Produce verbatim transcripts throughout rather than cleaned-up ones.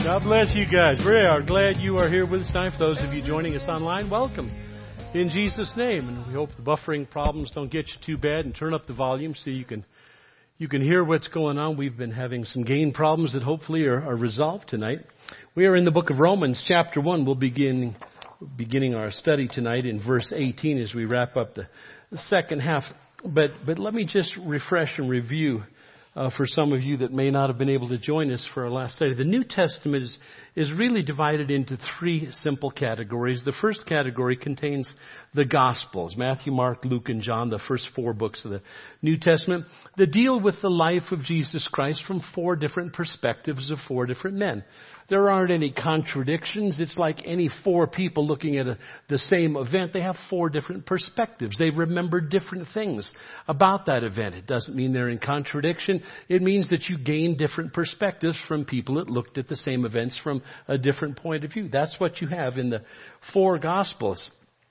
God bless you guys. We are glad you are here with us tonight. For those of you joining us online, welcome in Jesus' name. And we hope the buffering problems don't get you too bad, and turn up the volume so you can you can hear what's going on. We've been having some gain problems that hopefully are, are resolved tonight. We are in the book of Romans, chapter one. We'll begin beginning our study tonight in verse eighteen as we wrap up the second half. But but let me just refresh and review Uh, for some of you that may not have been able to join us for our last study. The New Testament is, is really divided into three simple categories. The first category contains the Gospels, Matthew, Mark, Luke, and John, the first four books of the New Testament, that deal with the life of Jesus Christ from four different perspectives of four different men. There aren't any contradictions. It's like any four people looking at a, the same event. They have four different perspectives. They remember different things about that event. It doesn't mean they're in contradiction. It means that you gain different perspectives from people that looked at the same events from a different point of view. That's what you have in the four Gospels.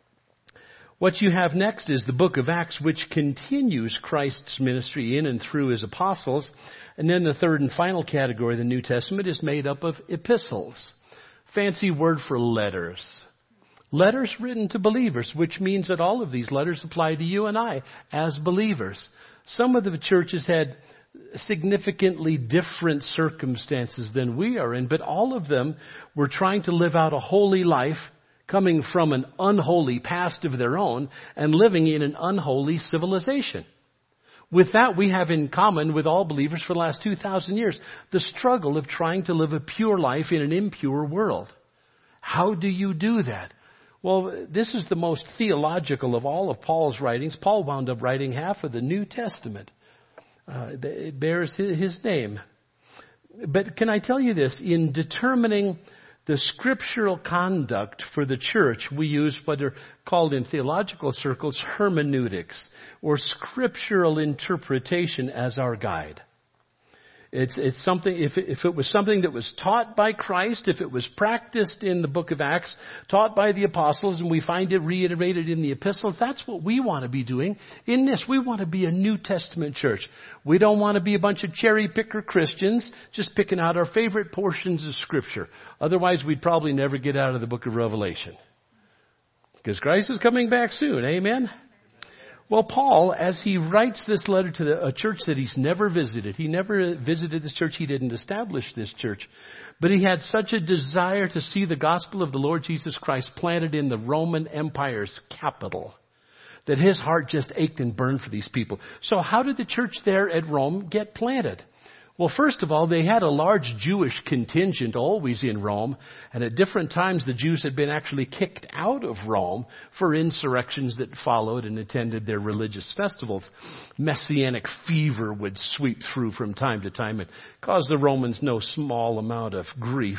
What you have next is the book of Acts, which continues Christ's ministry in and through his apostles. And then the third and final category of the New Testament is made up of epistles. Fancy word for letters. Letters written to believers, which means that all of these letters apply to you and I as believers. Some of the churches had significantly different circumstances than we are in, but all of them were trying to live out a holy life, coming from an unholy past of their own and living in an unholy civilization. With that, we have in common with all believers for the last two thousand years, the struggle of trying to live a pure life in an impure world. How do you do that? Well, this is the most theological of all of Paul's writings. Paul wound up writing half of the New Testament. Uh, it bears his name. But can I tell you this? In determining the scriptural conduct for the church, we use what are called in theological circles hermeneutics, or scriptural interpretation as our guide. It's, it's something, if it, if it was something that was taught by Christ, if it was practiced in the book of Acts, taught by the apostles, and we find it reiterated in the epistles, that's what we want to be doing in this. We want to be a New Testament church. We don't want to be a bunch of cherry picker Christians just picking out our favorite portions of Scripture. Otherwise, we'd probably never get out of the book of Revelation. Because Christ is coming back soon. Amen? Well, Paul, as he writes this letter to the, a church that he's never visited, he never visited this church, he didn't establish this church, but he had such a desire to see the gospel of the Lord Jesus Christ planted in the Roman Empire's capital, that his heart just ached and burned for these people. So how did the church there at Rome get planted? Well, first of all, they had a large Jewish contingent always in Rome, and at different times the Jews had been actually kicked out of Rome for insurrections that followed and attended their religious festivals. Messianic fever would sweep through from time to time and cause the Romans no small amount of grief.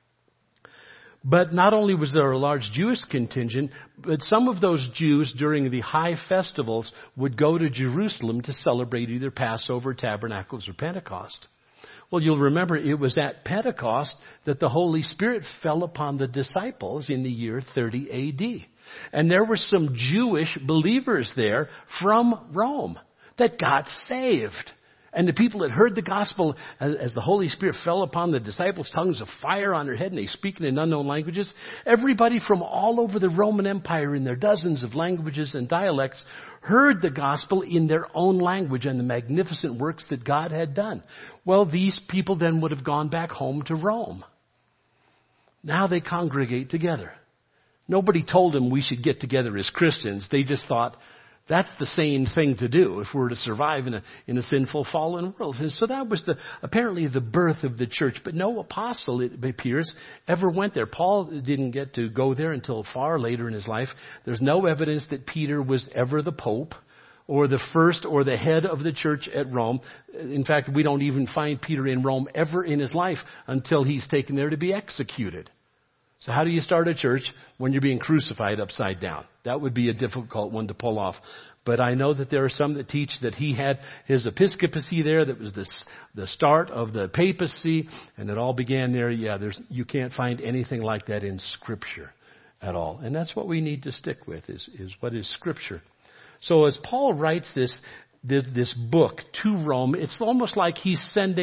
But not only was there a large Jewish contingent, but some of those Jews during the high festivals would go to Jerusalem to celebrate either Passover, Tabernacles, or Pentecost. Well, you'll remember it was at Pentecost that the Holy Spirit fell upon the disciples in the year thirty A D. And there were some Jewish believers there from Rome that got saved. And the people that heard the gospel, as, as the Holy Spirit fell upon the disciples, tongues of fire on their head, and they speaking in unknown languages. Everybody from all over the Roman Empire in their dozens of languages and dialects heard the gospel in their own language and the magnificent works that God had done. Well, these people then would have gone back home to Rome. Now they congregate together. Nobody told them we should get together as Christians. They just thought, that's the sane thing to do if we're to survive in a in a sinful, fallen world. And so that was the apparently the birth of the church. But no apostle, it appears, ever went there. Paul didn't get to go there until far later in his life. There's no evidence that Peter was ever the pope or the first or the head of the church at Rome. In fact, we don't even find Peter in Rome ever in his life until he's taken there to be executed. So how do you start a church when you're being crucified upside down? That would be a difficult one to pull off. But I know that there are some that teach that he had his episcopacy there. That was the, the start of the papacy. And it all began there. Yeah, there's, you can't find anything like that in Scripture at all. And that's what we need to stick with is, is what is Scripture. So as Paul writes this, this, this book to Rome, it's almost like he's sending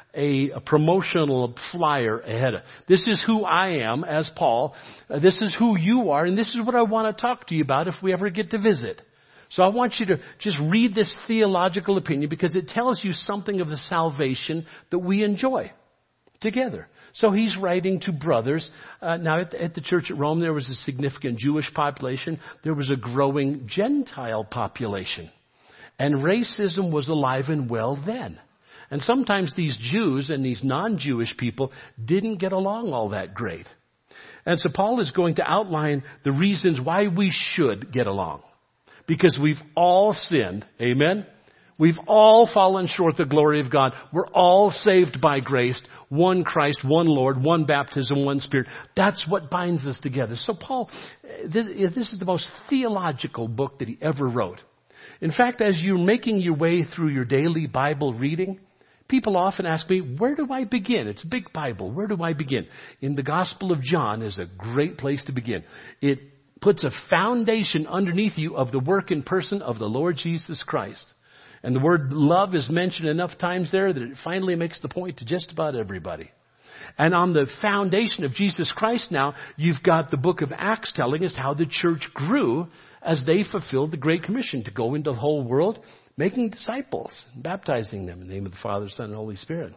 a, a promotional flyer ahead of. This is who I am as Paul. Uh, this is who you are, and this is what I want to talk to you about if we ever get to visit. So I want you to just read this theological opinion because it tells you something of the salvation that we enjoy together. So he's writing to brothers. Uh, now at the, at the church at Rome, there was a significant Jewish population. There was a growing Gentile population. And racism was alive and well then. And sometimes these Jews and these non-Jewish people didn't get along all that great. And so Paul is going to outline the reasons why we should get along. Because we've all sinned. Amen? We've all fallen short of the glory of God. We're all saved by grace. One Christ, one Lord, one baptism, one Spirit. That's what binds us together. So Paul, this, this is the most theological book that he ever wrote. In fact, as you're making your way through your daily Bible reading, people often ask me, where do I begin? It's a big Bible. Where do I begin? In the Gospel of John is a great place to begin. It puts a foundation underneath you of the work and person of the Lord Jesus Christ. And the word love is mentioned enough times there that it finally makes the point to just about everybody. And on the foundation of Jesus Christ now, you've got the book of Acts telling us how the church grew as they fulfilled the Great Commission to go into the whole world, making disciples, baptizing them in the name of the Father, Son, and Holy Spirit.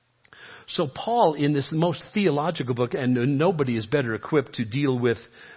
So Paul, in this most theological book, and nobody is better equipped to deal with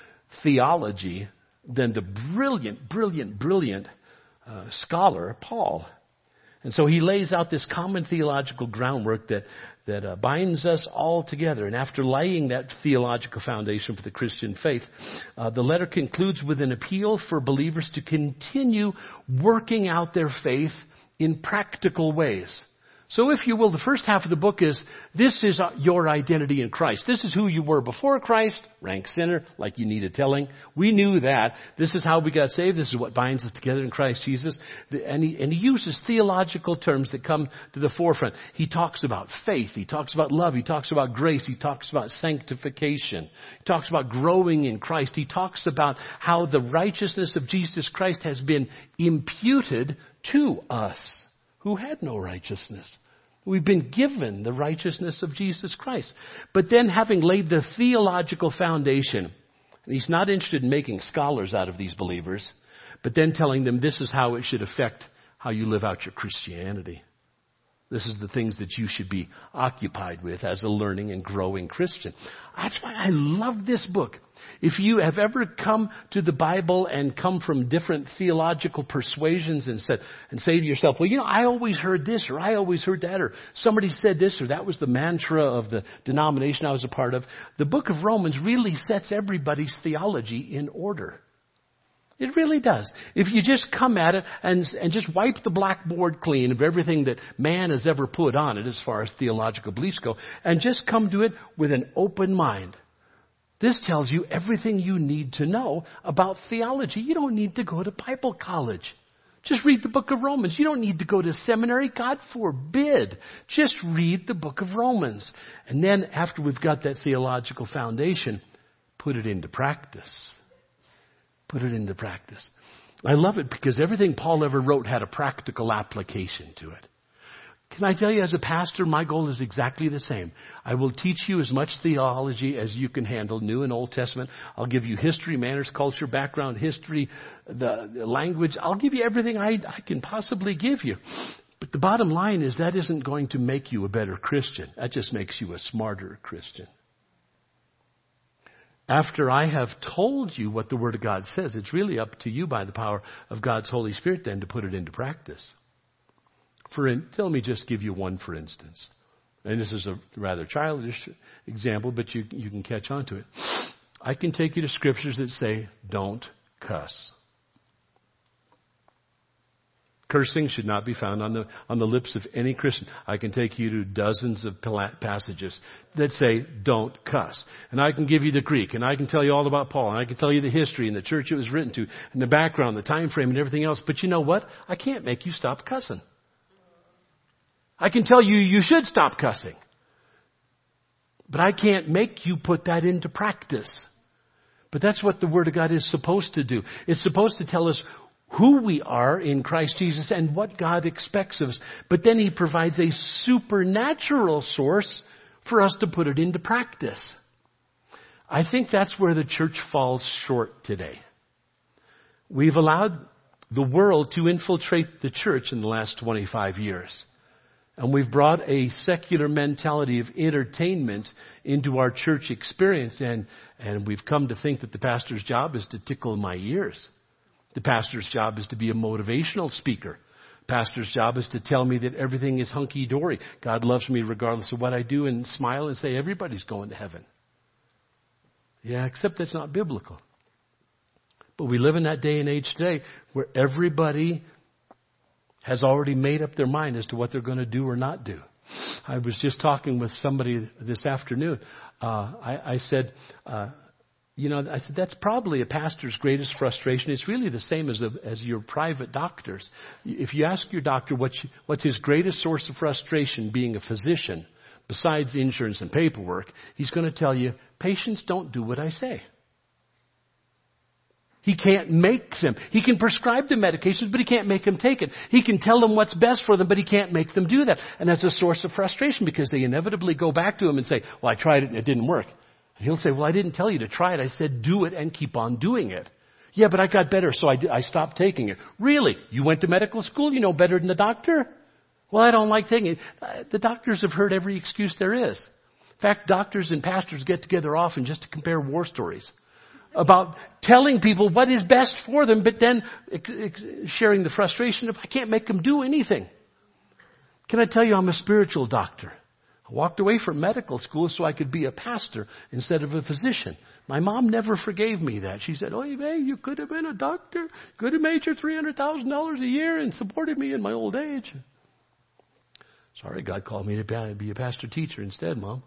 theology than the brilliant, brilliant, brilliant uh, scholar, Paul. And so he lays out this common theological groundwork that, that uh, binds us all together. And after laying that theological foundation for the Christian faith, uh, the letter concludes with an appeal for believers to continue working out their faith in practical ways. So if you will, the first half of the book is, this is your identity in Christ. This is who you were before Christ, rank sinner, like you needed telling. We knew that. This is how we got saved. This is what binds us together in Christ Jesus. And he, and he uses theological terms that come to the forefront. He talks about faith. He talks about love. He talks about grace. He talks about sanctification. He talks about growing in Christ. He talks about how the righteousness of Jesus Christ has been imputed to us who had no righteousness. We've been given the righteousness of Jesus Christ. But then having laid the theological foundation, and he's not interested in making scholars out of these believers, but then telling them this is how it should affect how you live out your Christianity. This is the things that you should be occupied with as a learning and growing Christian. That's why I love this book. If you have ever come to the Bible and come from different theological persuasions and said, and say to yourself, well, you know, I always heard this, or I always heard that, or somebody said this, or that was the mantra of the denomination I was a part of. The book of Romans really sets everybody's theology in order. It really does. If you just come at it and, and just wipe the blackboard clean of everything that man has ever put on it as far as theological beliefs go, and just come to it with an open mind. This tells you everything you need to know about theology. You don't need to go to Bible college. Just read the book of Romans. You don't need to go to seminary. God forbid. Just read the book of Romans. And then after we've got that theological foundation, put it into practice. Put it into practice. I love it because everything Paul ever wrote had a practical application to it. Can I tell you, as a pastor, my goal is exactly the same. I will teach you as much theology as you can handle, New and Old Testament. I'll give you history, manners, culture, background, history, the, the language. I'll give you everything I, I can possibly give you. But the bottom line is that isn't going to make you a better Christian. That just makes you a smarter Christian. After I have told you what the Word of God says, it's really up to you by the power of God's Holy Spirit then to put it into practice. For in, let me just give you one, for instance. And this is a rather childish example, but you, you can catch on to it. I can take you to scriptures that say, don't cuss. Cursing should not be found on the, on the lips of any Christian. I can take you to dozens of passages that say, don't cuss. And I can give you the Greek, and I can tell you all about Paul, and I can tell you the history and the church it was written to, and the background, the time frame, and everything else. But you know what? I can't make you stop cussing. I can tell you you should stop cussing. But I can't make you put that into practice. But that's what the Word of God is supposed to do. It's supposed to tell us who we are in Christ Jesus and what God expects of us. But then he provides a supernatural source for us to put it into practice. I think that's where the church falls short today. We've allowed the world to infiltrate the church in the last twenty-five years. And we've brought a secular mentality of entertainment into our church experience. And, and we've come to think that the pastor's job is to tickle my ears. The pastor's job is to be a motivational speaker. Pastor's job is to tell me that everything is hunky-dory. God loves me regardless of what I do, and smile and say everybody's going to heaven. Yeah, except that's not biblical. But we live in that day and age today where everybody has already made up their mind as to what they're going to do or not do. I was just talking with somebody this afternoon. Uh, I, I said, uh, you know, I said, that's probably a pastor's greatest frustration. It's really the same as a, as your private doctors. If you ask your doctor what's, what's his greatest source of frustration being a physician, besides insurance and paperwork, he's going to tell you, patients don't do what I say. He can't make them. He can prescribe the medications, but he can't make them take it. He can tell them what's best for them, but he can't make them do that. And that's a source of frustration because they inevitably go back to him and say, well, I tried it and it didn't work. And he'll say, well, I didn't tell you to try it. I said, do it and keep on doing it. Yeah, but I got better, so I, did, I stopped taking it. Really? You went to medical school? You know better than the doctor? Well, I don't like taking it. Uh, the doctors have heard every excuse there is. In fact, doctors and pastors get together often just to compare war stories about telling people what is best for them, but then ex- ex- sharing the frustration of, I can't make them do anything. Can I tell you, I'm a spiritual doctor. I walked away from medical school so I could be a pastor instead of a physician. My mom never forgave me that. She said, oh, man, you could have been a doctor, could have made your three hundred thousand dollars a year and supported me in my old age. Sorry, God called me to be a pastor teacher instead, Mom.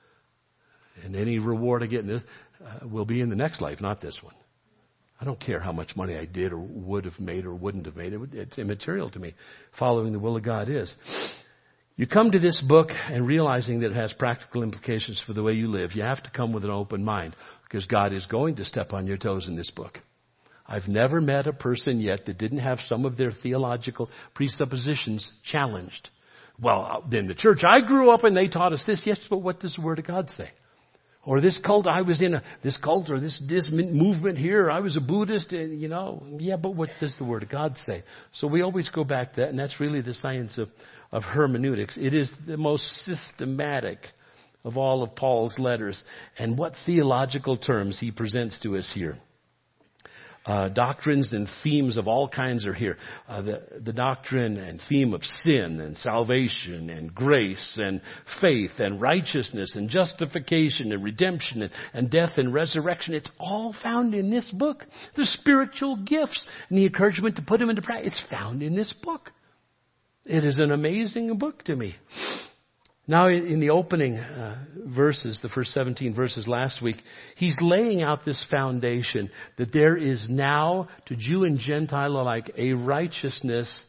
And any reward I get in this uh, will be in the next life, not this one. I don't care how much money I did or would have made or wouldn't have made. It, it's immaterial to me. Following the will of God is. You come to this book and realizing that it has practical implications for the way you live. You have to come with an open mind because God is going to step on your toes in this book. I've never met a person yet that didn't have some of their theological presuppositions challenged. Well, in the church I grew up in, they taught us this. Yes, but what does the Word of God say? Or this cult, I was in a, this cult or this, this movement here, I was a Buddhist, and, you know, yeah, but what does the Word of God say? So we always go back to that, and that's really the science of, of hermeneutics. It is the most systematic of all of Paul's letters. And what theological terms he presents to us here. Uh, doctrines and themes of all kinds are here. Uh, the, the doctrine and theme of sin and salvation and grace and faith and righteousness and justification and redemption and, and death and resurrection. It's all found in this book. The spiritual gifts and the encouragement to put them into practice. It's found in this book. It is an amazing book to me. Now, in the opening uh, verses, the first seventeen verses last week, he's laying out this foundation that there is now, to Jew and Gentile alike, a righteousness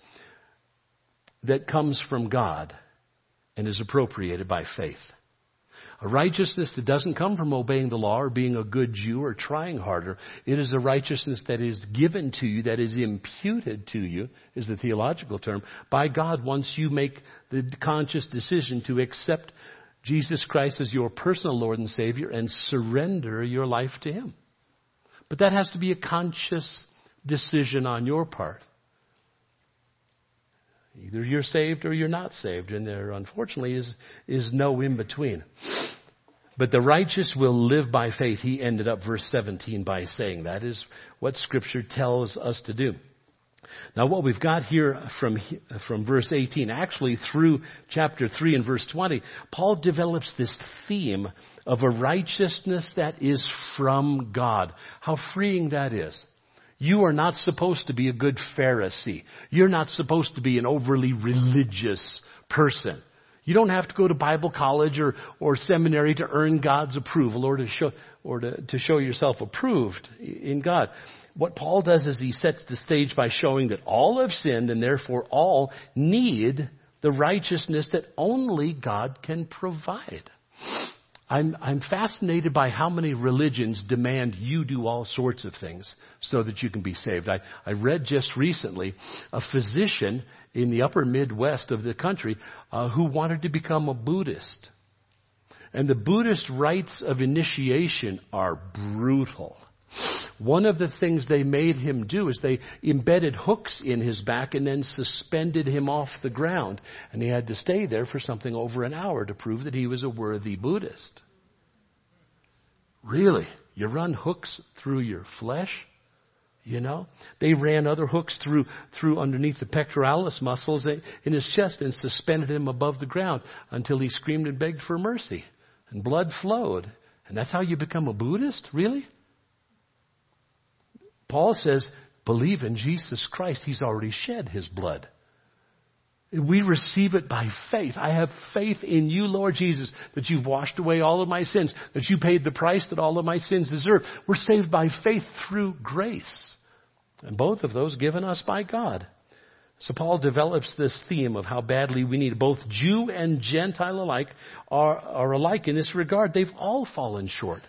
that comes from God and is appropriated by faith. A righteousness that doesn't come from obeying the law or being a good Jew or trying harder. It is a righteousness that is given to you, that is imputed to you, is the theological term, by God once you make the conscious decision to accept Jesus Christ as your personal Lord and Savior and surrender your life to Him. But that has to be a conscious decision on your part. Either you're saved or you're not saved, and there unfortunately is, is no in between. But the righteous will live by faith. He ended up verse seventeen by saying that is what Scripture tells us to do. Now what we've got here from, from verse eighteen, actually through chapter three and verse twenty, Paul develops this theme of a righteousness that is from God. How freeing that is. You are not supposed to be a good Pharisee. You're not supposed to be an overly religious person. You don't have to go to Bible college or, or seminary to earn God's approval or to show or to, to show yourself approved in God. What Paul does is he sets the stage by showing that all have sinned and therefore all need the righteousness that only God can provide. I'm, I'm fascinated by how many religions demand you do all sorts of things so that you can be saved. I, I read just recently a physician in the upper Midwest of the country uh, who wanted to become a Buddhist. And the Buddhist rites of initiation are brutal. One of the things they made him do is they embedded hooks in his back and then suspended him off the ground. And he had to stay there for something over an hour to prove that he was a worthy Buddhist. Really? You run hooks through your flesh? You know? They ran other hooks through through underneath the pectoralis muscles in his chest and suspended him above the ground until he screamed and begged for mercy. And blood flowed. And that's how you become a Buddhist? Really? Paul says, believe in Jesus Christ. He's already shed his blood. We receive it by faith. I have faith in you, Lord Jesus, that you've washed away all of my sins, that you paid the price that all of my sins deserve. We're saved by faith through grace. And both of those given us by God. So Paul develops this theme of how badly we need both Jew and Gentile alike are, are alike in this regard. They've all fallen short.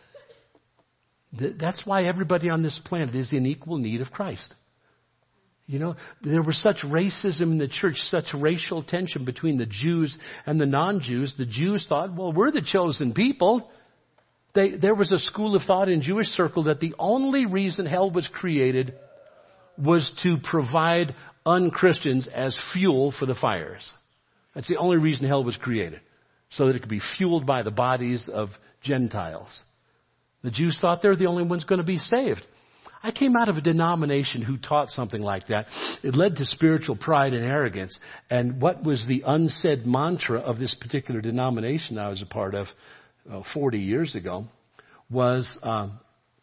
That's why everybody on this planet is in equal need of Christ. You know, there was such racism in the church, such racial tension between the Jews and the non-Jews. The Jews thought, well, we're the chosen people. They, there was a school of thought in Jewish circle that the only reason hell was created was to provide un-Christians as fuel for the fires. That's the only reason hell was created, so that it could be fueled by the bodies of Gentiles. The Jews thought they're the only ones going to be saved. I came out of a denomination who taught something like that. It led to spiritual pride and arrogance. And what was the unsaid mantra of this particular denomination I was a part of uh, forty years ago was, um,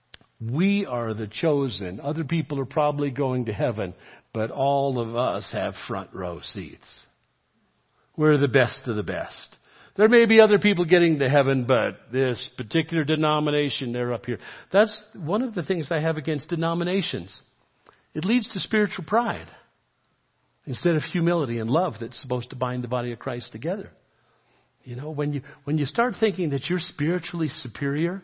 we are the chosen. Other people are probably going to heaven, but all of us have front row seats. We're the best of the best. There may be other people getting to heaven, but this particular denomination, they're up here. That's one of the things I have against denominations. It leads to spiritual pride instead of humility and love that's supposed to bind the body of Christ together. You know, when you when you start thinking that you're spiritually superior,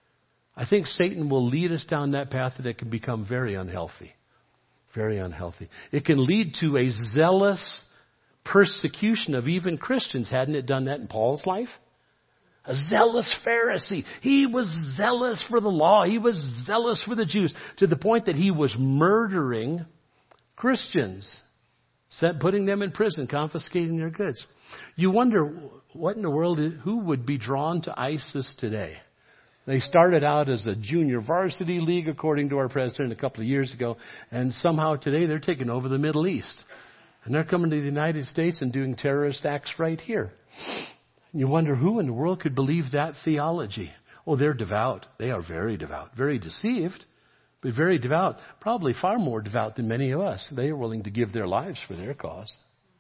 I think Satan will lead us down that path that it can become very unhealthy. Very unhealthy. It can lead to a zealous persecution of even Christians. Hadn't it done that in Paul's life? A zealous Pharisee. He was zealous for the law. He was zealous for the Jews to the point that he was murdering Christians, putting them in prison, confiscating their goods. You wonder what in the world, who would be drawn to ISIS today? They started out as a junior varsity league, according to our president, a couple of years ago, and somehow today they're taking over the Middle East. And they're coming to the United States and doing terrorist acts right here. And you wonder who in the world could believe that theology. Oh, they're devout. They are very devout. Very deceived, but very devout. Probably far more devout than many of us. They are willing to give their lives for their cause.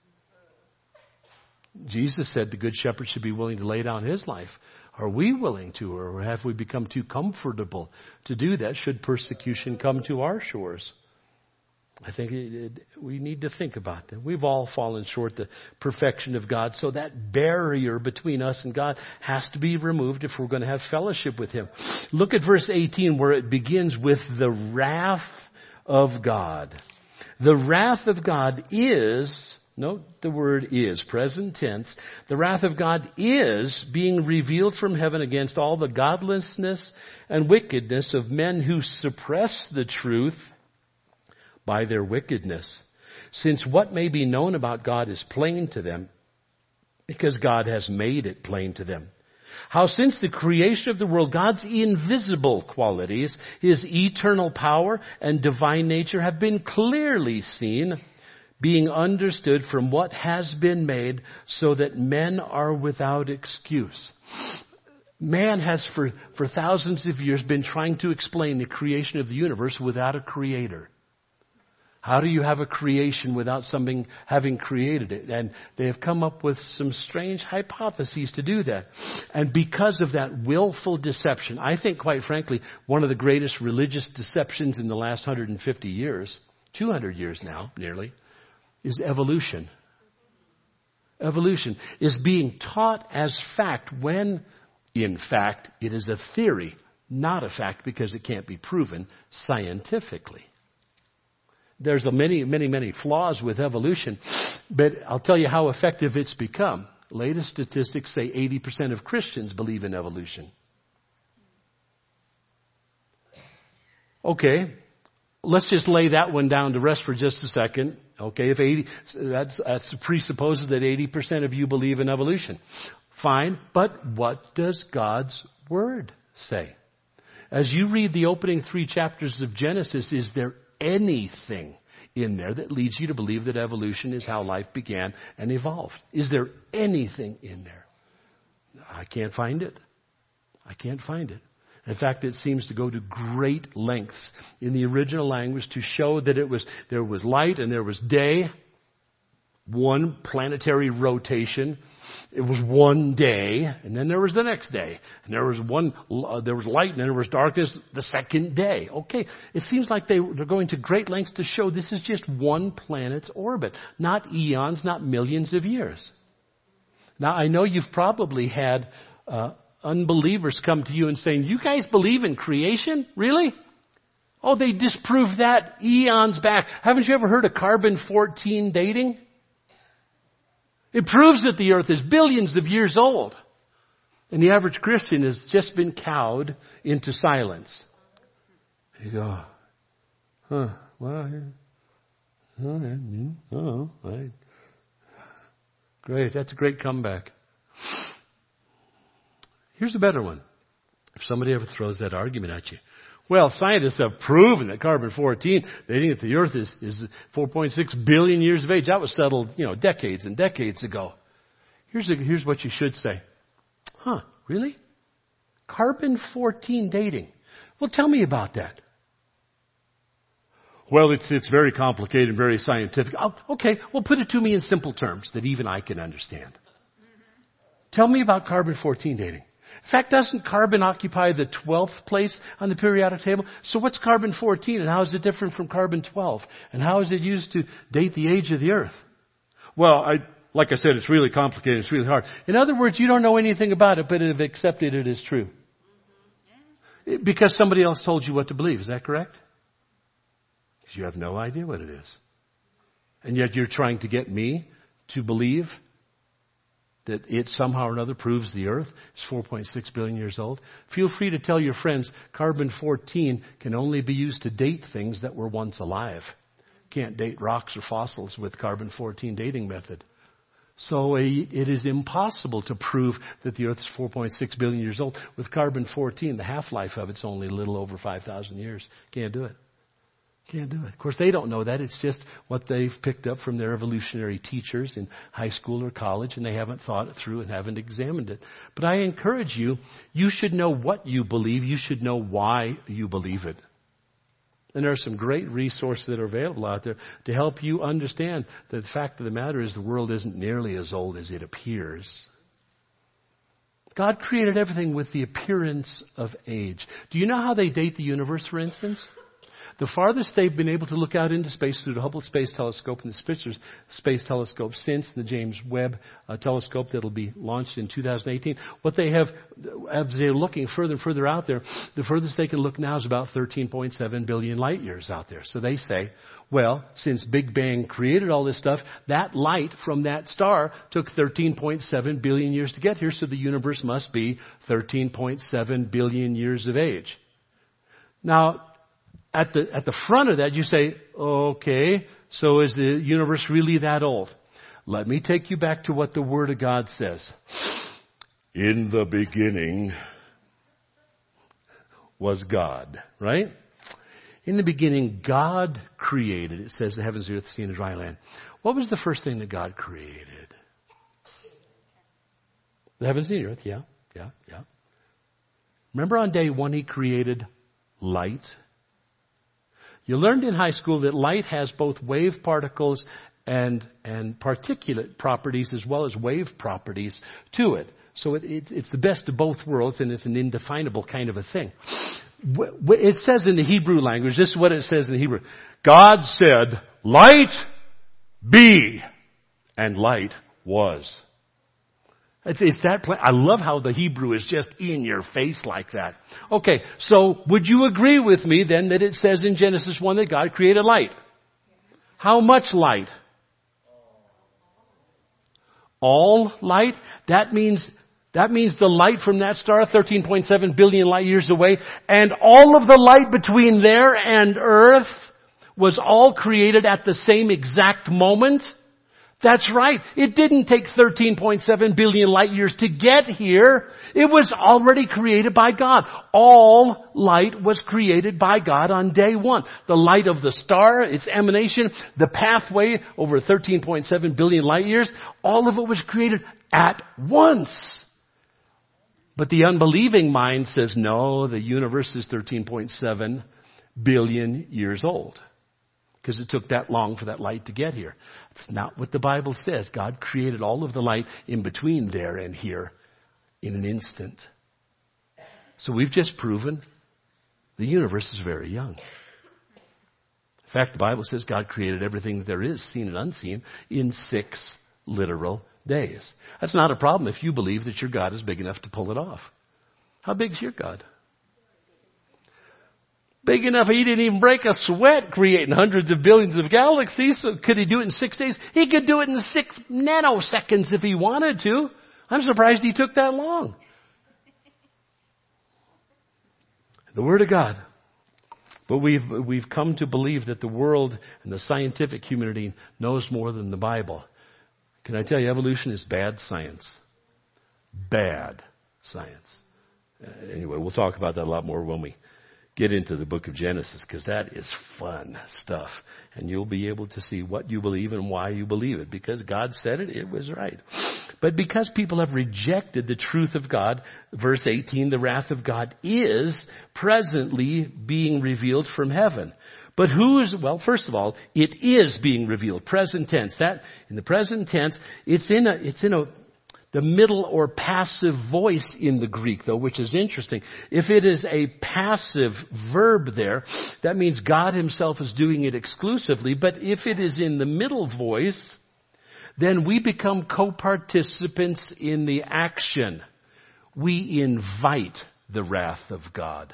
Jesus said the good shepherd should be willing to lay down his life. Are we willing to, or have we become too comfortable to do that should persecution come to our shores? I think it, it, we need to think about that. We've all fallen short the perfection of God, so that barrier between us and God has to be removed if we're going to have fellowship with Him. Look at verse eighteen where it begins with the wrath of God. The wrath of God is, note the word is, present tense. The wrath of God is being revealed from heaven against all the godlessness and wickedness of men who suppress the truth by their wickedness. Since what may be known about God is plain to them, because God has made it plain to them. How since the creation of the world, God's invisible qualities, His eternal power and divine nature have been clearly seen, being understood from what has been made, so that men are without excuse. Man has for, for thousands of years been trying to explain the creation of the universe without a creator. How do you have a creation without something having created it? And they have come up with some strange hypotheses to do that. And because of that willful deception, I think, quite frankly, one of the greatest religious deceptions in the last one hundred fifty years, two hundred years now, nearly, is evolution. Evolution is being taught as fact when In fact, it is a theory, not a fact, because it can't be proven scientifically. There's a many, many, many flaws with evolution, but I'll tell you how effective it's become. Latest statistics say eighty percent of Christians believe in evolution. Okay, let's just lay that one down to rest for just a second. Okay, if eighty, that's, that presupposes that eighty percent of you believe in evolution. Fine, but what does God's Word say? As you read the opening three chapters of Genesis, is there anything in there that leads you to believe that evolution is how life began and evolved? Is there anything in there? I can't find it. I can't find it. In fact, it seems to go to great lengths in the original language to show that it was there was light and there was day, one planetary rotation. It was one day, and then there was the next day, and there was one. Uh, there was light, and then there was darkness the second day. Okay, it seems like they, they're going to great lengths to show this is just one planet's orbit, not eons, not millions of years. Now, I know you've probably had uh, unbelievers come to you and saying, "You guys believe in creation, really?" Oh, they disproved that eons back. Haven't you ever heard of carbon fourteen dating? It proves that the earth is billions of years old. And the average Christian has just been cowed into silence. You go, huh, well, oh, right. Great, that's a great comeback. Here's a better one. If somebody ever throws that argument at you. Well, scientists have proven that carbon fourteen, dating that the Earth is, is four point six billion years of age. That was settled, you know, decades and decades ago. Here's, a, here's what you should say. Huh, really? carbon fourteen dating. Well, tell me about that. Well, it's, it's very complicated and very scientific. Oh, okay, well, put it to me in simple terms that even I can understand. Mm-hmm. Tell me about carbon fourteen dating. In fact, doesn't carbon occupy the twelfth place on the periodic table? So what's carbon fourteen and how is it different from carbon twelve? And how is it used to date the age of the earth? Well, I, like I said, it's really complicated. It's really hard. In other words, you don't know anything about it, but have accepted it as true. Mm-hmm. Yeah. Because somebody else told you what to believe. Is that correct? Because you have no idea what it is. And yet you're trying to get me to believe that it somehow or another proves the earth is four point six billion years old. Feel free to tell your friends carbon fourteen can only be used to date things that were once alive. Can't date rocks or fossils with carbon fourteen dating method. So a, it is impossible to prove that the earth is four point six billion years old. With carbon fourteen, the half-life of it's only a little over five thousand years. Can't do it. Can't do it. Of course, they don't know that. It's just what they've picked up from their evolutionary teachers in high school or college, and they haven't thought it through and haven't examined it. But I encourage you, you should know what you believe. You should know why you believe it. And there are some great resources that are available out there to help you understand that the fact of the matter is the world isn't nearly as old as it appears. God created everything with the appearance of age. Do you know how they date the universe, for instance? The farthest they've been able to look out into space through the Hubble Space Telescope and the Spitzer Space Telescope since the James Webb uh, telescope that will be launched in two thousand eighteen, what they have, as they're looking further and further out there, the furthest they can look now is about thirteen point seven billion light years out there. So they say, well, since Big Bang created all this stuff, that light from that star took thirteen point seven billion years to get here, so the universe must be thirteen point seven billion years of age. Now, At the, at the front of that, you say, okay, so is the universe really that old? Let me take you back to what the Word of God says. In the beginning was God, right? In the beginning, God created, it says, the heavens, the earth, the sea, and the dry land. What was the first thing that God created? The heavens and the earth, yeah, yeah, yeah. Remember on day one, He created light? You learned in high school that light has both wave particles and and particulate properties as well as wave properties to it. So it, it, it's the best of both worlds, and it's an indefinable kind of a thing. It says in the Hebrew language, this is what it says in the Hebrew. God said, light be, and light was. It's, it's that plain. I love how the Hebrew is just in your face like that. Okay, so would you agree with me then that it says in Genesis one that God created light? How much light? All light? That means That means the light from that star, thirteen point seven billion light years away, and all of the light between there and Earth was all created at the same exact moment? That's right. It didn't take thirteen point seven billion light years to get here. It was already created by God. All light was created by God on day one. The light of the star, its emanation, the pathway over thirteen point seven billion light years, all of it was created at once. But the unbelieving mind says, no, the universe is thirteen point seven billion years old. Because it took that long for that light to get here. It's not what the Bible says. God created all of the light in between there and here in an instant. So we've just proven the universe is very young. In fact, the Bible says God created everything that there is, seen and unseen, in six literal days. That's not a problem if you believe that your God is big enough to pull it off. How big is your God? Big enough he didn't even break a sweat creating hundreds of billions of galaxies. So could he do it in six days? He could do it in six nanoseconds if he wanted to. I'm surprised he took that long. The Word of God. But we've, we've come to believe that the world and the scientific community knows more than the Bible. Can I tell you, evolution is bad science. Bad science. Uh, anyway, we'll talk about that a lot more when we get into the book of Genesis, because that is fun stuff. And you'll be able to see what you believe and why you believe it. Because God said it, it was right. But because people have rejected the truth of God, verse eighteen, the wrath of God is presently being revealed from heaven. But who is, well, first of all, it is being revealed. Present tense. That, in the present tense, it's in a, it's in a, the middle or passive voice in the Greek, though, which is interesting. If it is a passive verb there, that means God himself is doing it exclusively. But if it is in the middle voice, then we become co-participants in the action. We invite the wrath of God.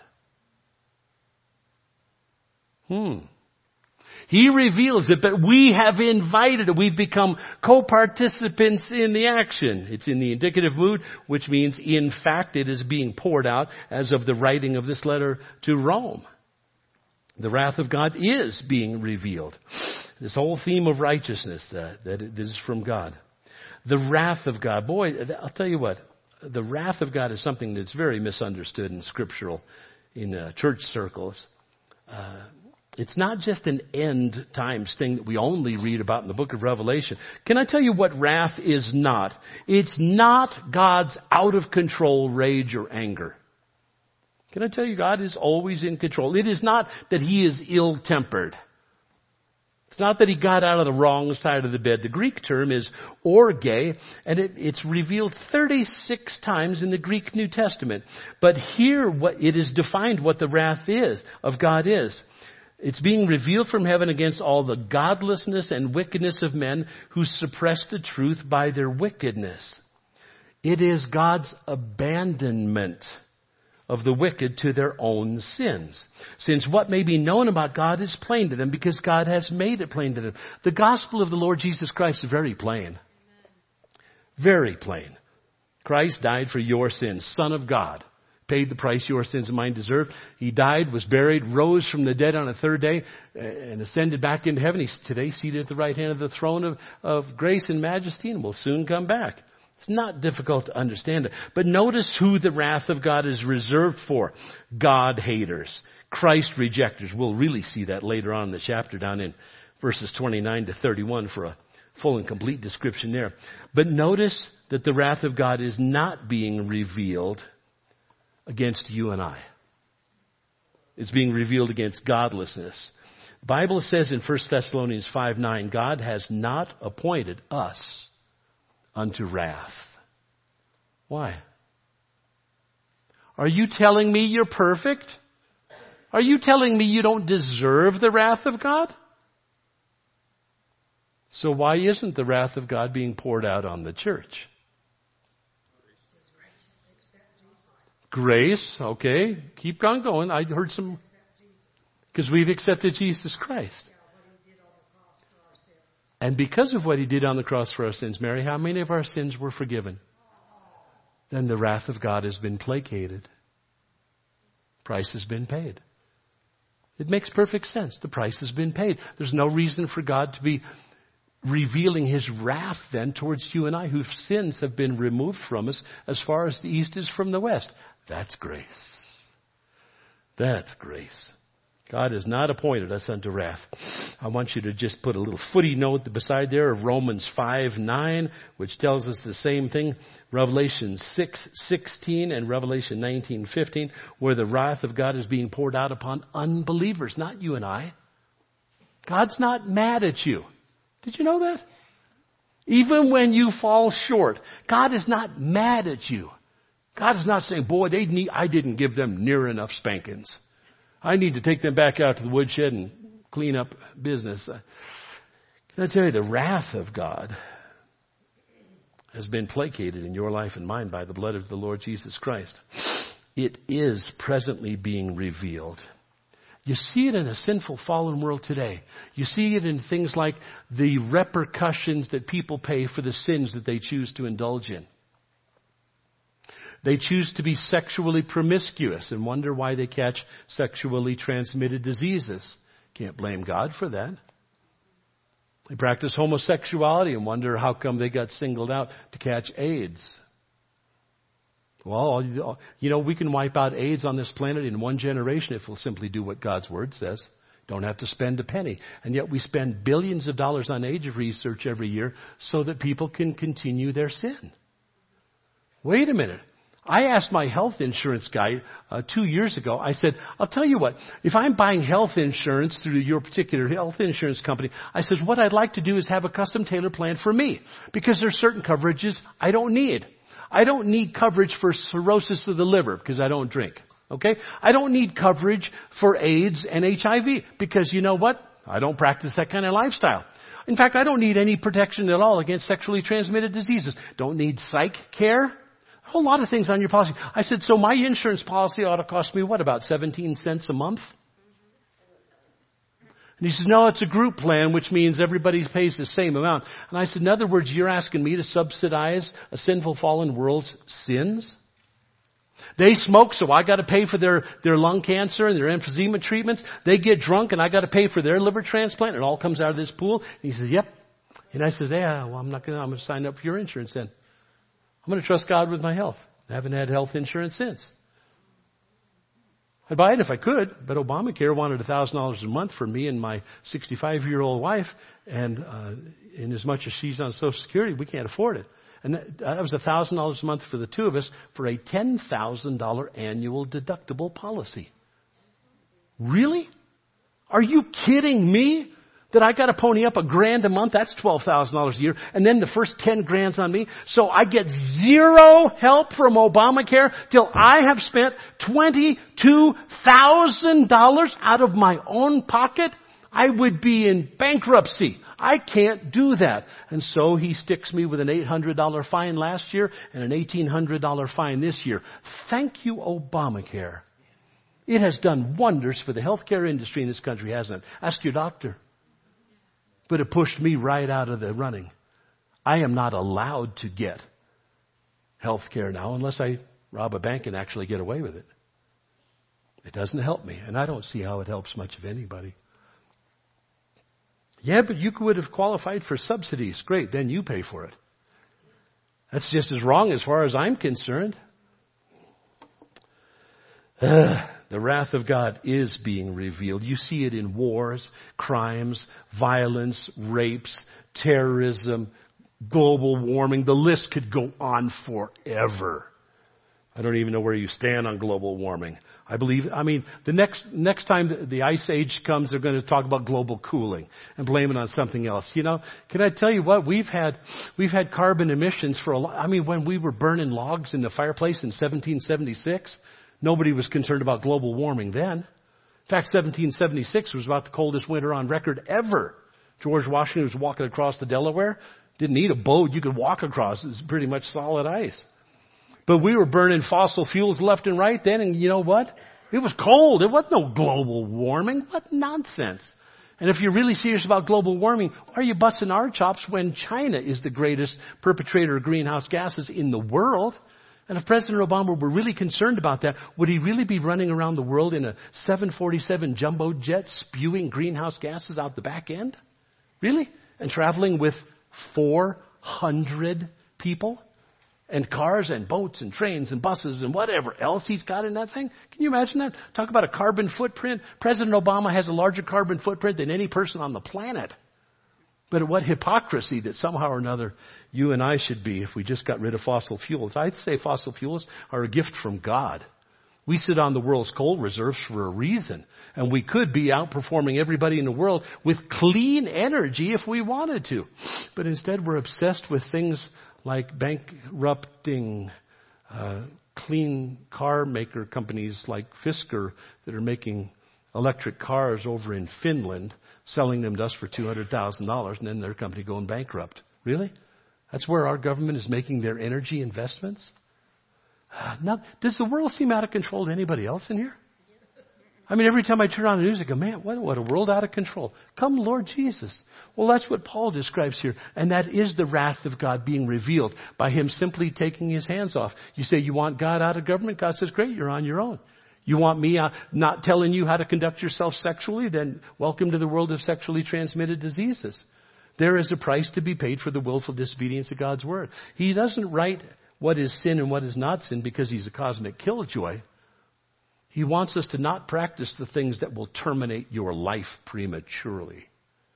Hmm. He reveals it, but we have invited it. We've become co-participants in the action. It's in the indicative mood, which means, in fact, it is being poured out as of the writing of this letter to Rome. The wrath of God is being revealed. This whole theme of righteousness, uh, that it is from God. The wrath of God. Boy, I'll tell you what. The wrath of God is something that's very misunderstood in scriptural, in uh, church circles. Uh, It's not just an end times thing that we only read about in the book of Revelation. Can I tell you what wrath is not? It's not God's out of control rage or anger. Can I tell you God is always in control? It is not that he is ill-tempered. It's not that he got out of the wrong side of the bed. The Greek term is orge, and it, it's revealed thirty-six times in the Greek New Testament. But here what, it is defined what the wrath is, of God is. It's being revealed from heaven against all the godlessness and wickedness of men who suppress the truth by their wickedness. It is God's abandonment of the wicked to their own sins. Since what may be known about God is plain to them because God has made it plain to them. The gospel of the Lord Jesus Christ is very plain. Very plain. Christ died for your sins, Son of God. Paid the price your sins and mine deserved. He died, was buried, rose from the dead on a third day, and ascended back into heaven. He's today seated at the right hand of the throne of, of grace and majesty, and will soon come back. It's not difficult to understand it. But notice who the wrath of God is reserved for. God haters. Christ rejectors. We'll really see that later on in the chapter down in verses twenty-nine to thirty-one for a full and complete description there. But notice that the wrath of God is not being revealed against you and I. It's being revealed against godlessness. The Bible says in First Thessalonians five nine, God has not appointed us unto wrath. Why? Are you telling me you're perfect? Are you telling me you don't deserve the wrath of God? So why isn't the wrath of God being poured out on the church? Grace, okay. Keep on going. I heard some, because we've accepted Jesus Christ. And because of what He did on the cross for our sins, Mary, how many of our sins were forgiven? Then the wrath of God has been placated. Price has been paid. It makes perfect sense. The price has been paid. There's no reason for God to be revealing His wrath then towards you and I, whose sins have been removed from us as far as the east is from the west. That's grace. That's grace. God has not appointed us unto wrath. I want you to just put a little footy note beside there of Romans five nine, which tells us the same thing. Revelation six sixteen and Revelation nineteen fifteen, where the wrath of God is being poured out upon unbelievers, not you and I. God's not mad at you. Did you know that? Even when you fall short, God is not mad at you. God is not saying, boy, they need, I didn't give them near enough spankings. I need to take them back out to the woodshed and clean up business. Can I tell you, the wrath of God has been placated in your life and mine by the blood of the Lord Jesus Christ. It is presently being revealed. You see it in a sinful, fallen world today. You see it in things like the repercussions that people pay for the sins that they choose to indulge in. They choose to be sexually promiscuous and wonder why they catch sexually transmitted diseases. Can't blame God for that. They practice homosexuality and wonder how come they got singled out to catch AIDS. Well, you know, we can wipe out AIDS on this planet in one generation if we'll simply do what God's Word says. Don't have to spend a penny. And yet we spend billions of dollars on AIDS research every year so that people can continue their sin. Wait a minute. I asked my health insurance guy uh, two years ago, I said, I'll tell you what, if I'm buying health insurance through your particular health insurance company, I said, what I'd like to do is have a custom tailored plan for me. Because there's certain coverages I don't need. I don't need coverage for cirrhosis of the liver because I don't drink. Okay? I don't need coverage for AIDS and H I V because you know what? I don't practice that kind of lifestyle. In fact, I don't need any protection at all against sexually transmitted diseases. Don't need psych care. A whole lot of things on your policy. I said, so my insurance policy ought to cost me what, about seventeen cents a month? And he said, no, it's a group plan, which means everybody pays the same amount. And I said, in other words, you're asking me to subsidize a sinful fallen world's sins? They smoke, so I got to pay for their, their lung cancer and their emphysema treatments. They get drunk, and I got to pay for their liver transplant. It all comes out of this pool. And he says, yep. And I said, yeah, well, I'm not going to, I'm going to sign up for your insurance then. I'm going to trust God with my health. I haven't had health insurance since. I'd buy it if I could, but Obamacare wanted one thousand dollars a month for me and my sixty-five-year-old wife, and uh, in as much as she's on Social Security, we can't afford it. And that, that was one thousand dollars a month for the two of us for a ten thousand dollars annual deductible policy. Really? Are you kidding me? That I got to pony up a grand a month, that's twelve thousand dollars a year, and then the first ten grand's on me. So I get zero help from Obamacare till I have spent twenty-two thousand dollars out of my own pocket? I would be in bankruptcy. I can't do that. And so he sticks me with an eight hundred dollars fine last year and an eighteen hundred dollars fine this year. Thank you, Obamacare. It has done wonders for the healthcare industry in this country, hasn't it? Ask your doctor. But it pushed me right out of the running. I am not allowed to get health care now unless I rob a bank and actually get away with it. It doesn't help me, and I don't see how it helps much of anybody. Yeah, but you could have qualified for subsidies. Great, then you pay for it. That's just as wrong as far as I'm concerned. Ugh. The wrath of God is being revealed. You see it in wars, crimes, violence, rapes, terrorism, global warming. The list could go on forever. I don't even know where you stand on global warming. I believe, I mean, the next next time the ice age comes, they're going to talk about global cooling and blame it on something else. You know, can I tell you what? We've had we've had carbon emissions for a lot. I mean, when we were burning logs in the fireplace in seventeen seventy-six, nobody was concerned about global warming then. In fact, seventeen seventy-six was about the coldest winter on record ever. George Washington was walking across the Delaware. Didn't need a boat. You could walk across. It was pretty much solid ice. But we were burning fossil fuels left and right then, and you know what? It was cold. It wasn't no global warming. What nonsense. And if you're really serious about global warming, why are you busting our chops when China is the greatest perpetrator of greenhouse gases in the world? And if President Obama were really concerned about that, would he really be running around the world in a seven forty-seven jumbo jet spewing greenhouse gases out the back end? Really? And traveling with four hundred people? And cars and boats and trains and buses and whatever else he's got in that thing? Can you imagine that? Talk about a carbon footprint. President Obama has a larger carbon footprint than any person on the planet. But what hypocrisy that somehow or another you and I should be if we just got rid of fossil fuels. I'd say fossil fuels are a gift from God. We sit on the world's coal reserves for a reason. And we could be outperforming everybody in the world with clean energy if we wanted to. But instead we're obsessed with things like bankrupting uh, clean car maker companies like Fisker that are making electric cars over in Finland, selling them to us for two hundred thousand dollars, and then their company going bankrupt. Really? That's where our government is making their energy investments? Now, does the world seem out of control to anybody else in here? I mean, every time I turn on the news, I go, man, what, what a world out of control. Come, Lord Jesus. Well, that's what Paul describes here. And that is the wrath of God being revealed by him simply taking his hands off. You say you want God out of government? God says, great, you're on your own. You want me uh, not telling you how to conduct yourself sexually? Then welcome to the world of sexually transmitted diseases. There is a price to be paid for the willful disobedience of God's word. He doesn't write what is sin and what is not sin because he's a cosmic killjoy. He wants us to not practice the things that will terminate your life prematurely.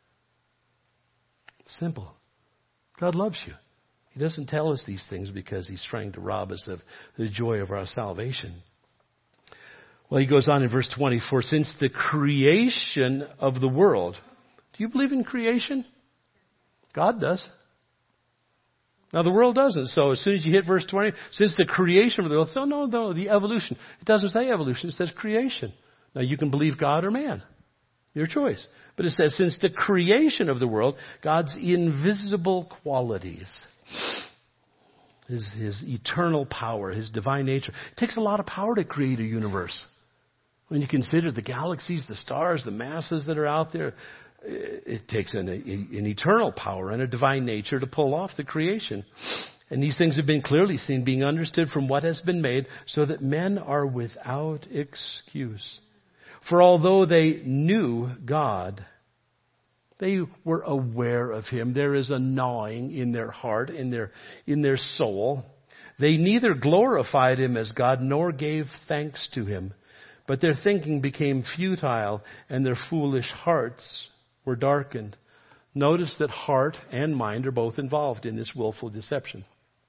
Simple. God loves you. He doesn't tell us these things because he's trying to rob us of the joy of our salvation. Well, he goes on in verse twenty-four, since the creation of the world. Do you believe in creation? God does. Now, the world doesn't. So as soon as you hit verse twenty, since the creation of the world, so no, no, the evolution. It doesn't say evolution. It says creation. Now, you can believe God or man. Your choice. But it says, since the creation of the world, God's invisible qualities, his, his eternal power, his divine nature. It takes a lot of power to create a universe. When you consider the galaxies, the stars, the masses that are out there, it takes an, an eternal power and a divine nature to pull off the creation. And these things have been clearly seen, being understood from what has been made, so that men are without excuse. For although they knew God, they were aware of him. There is a gnawing in their heart, in their, in their soul. They neither glorified him as God nor gave thanks to him. But their thinking became futile, and their foolish hearts were darkened. Notice that heart and mind are both involved in this willful deception.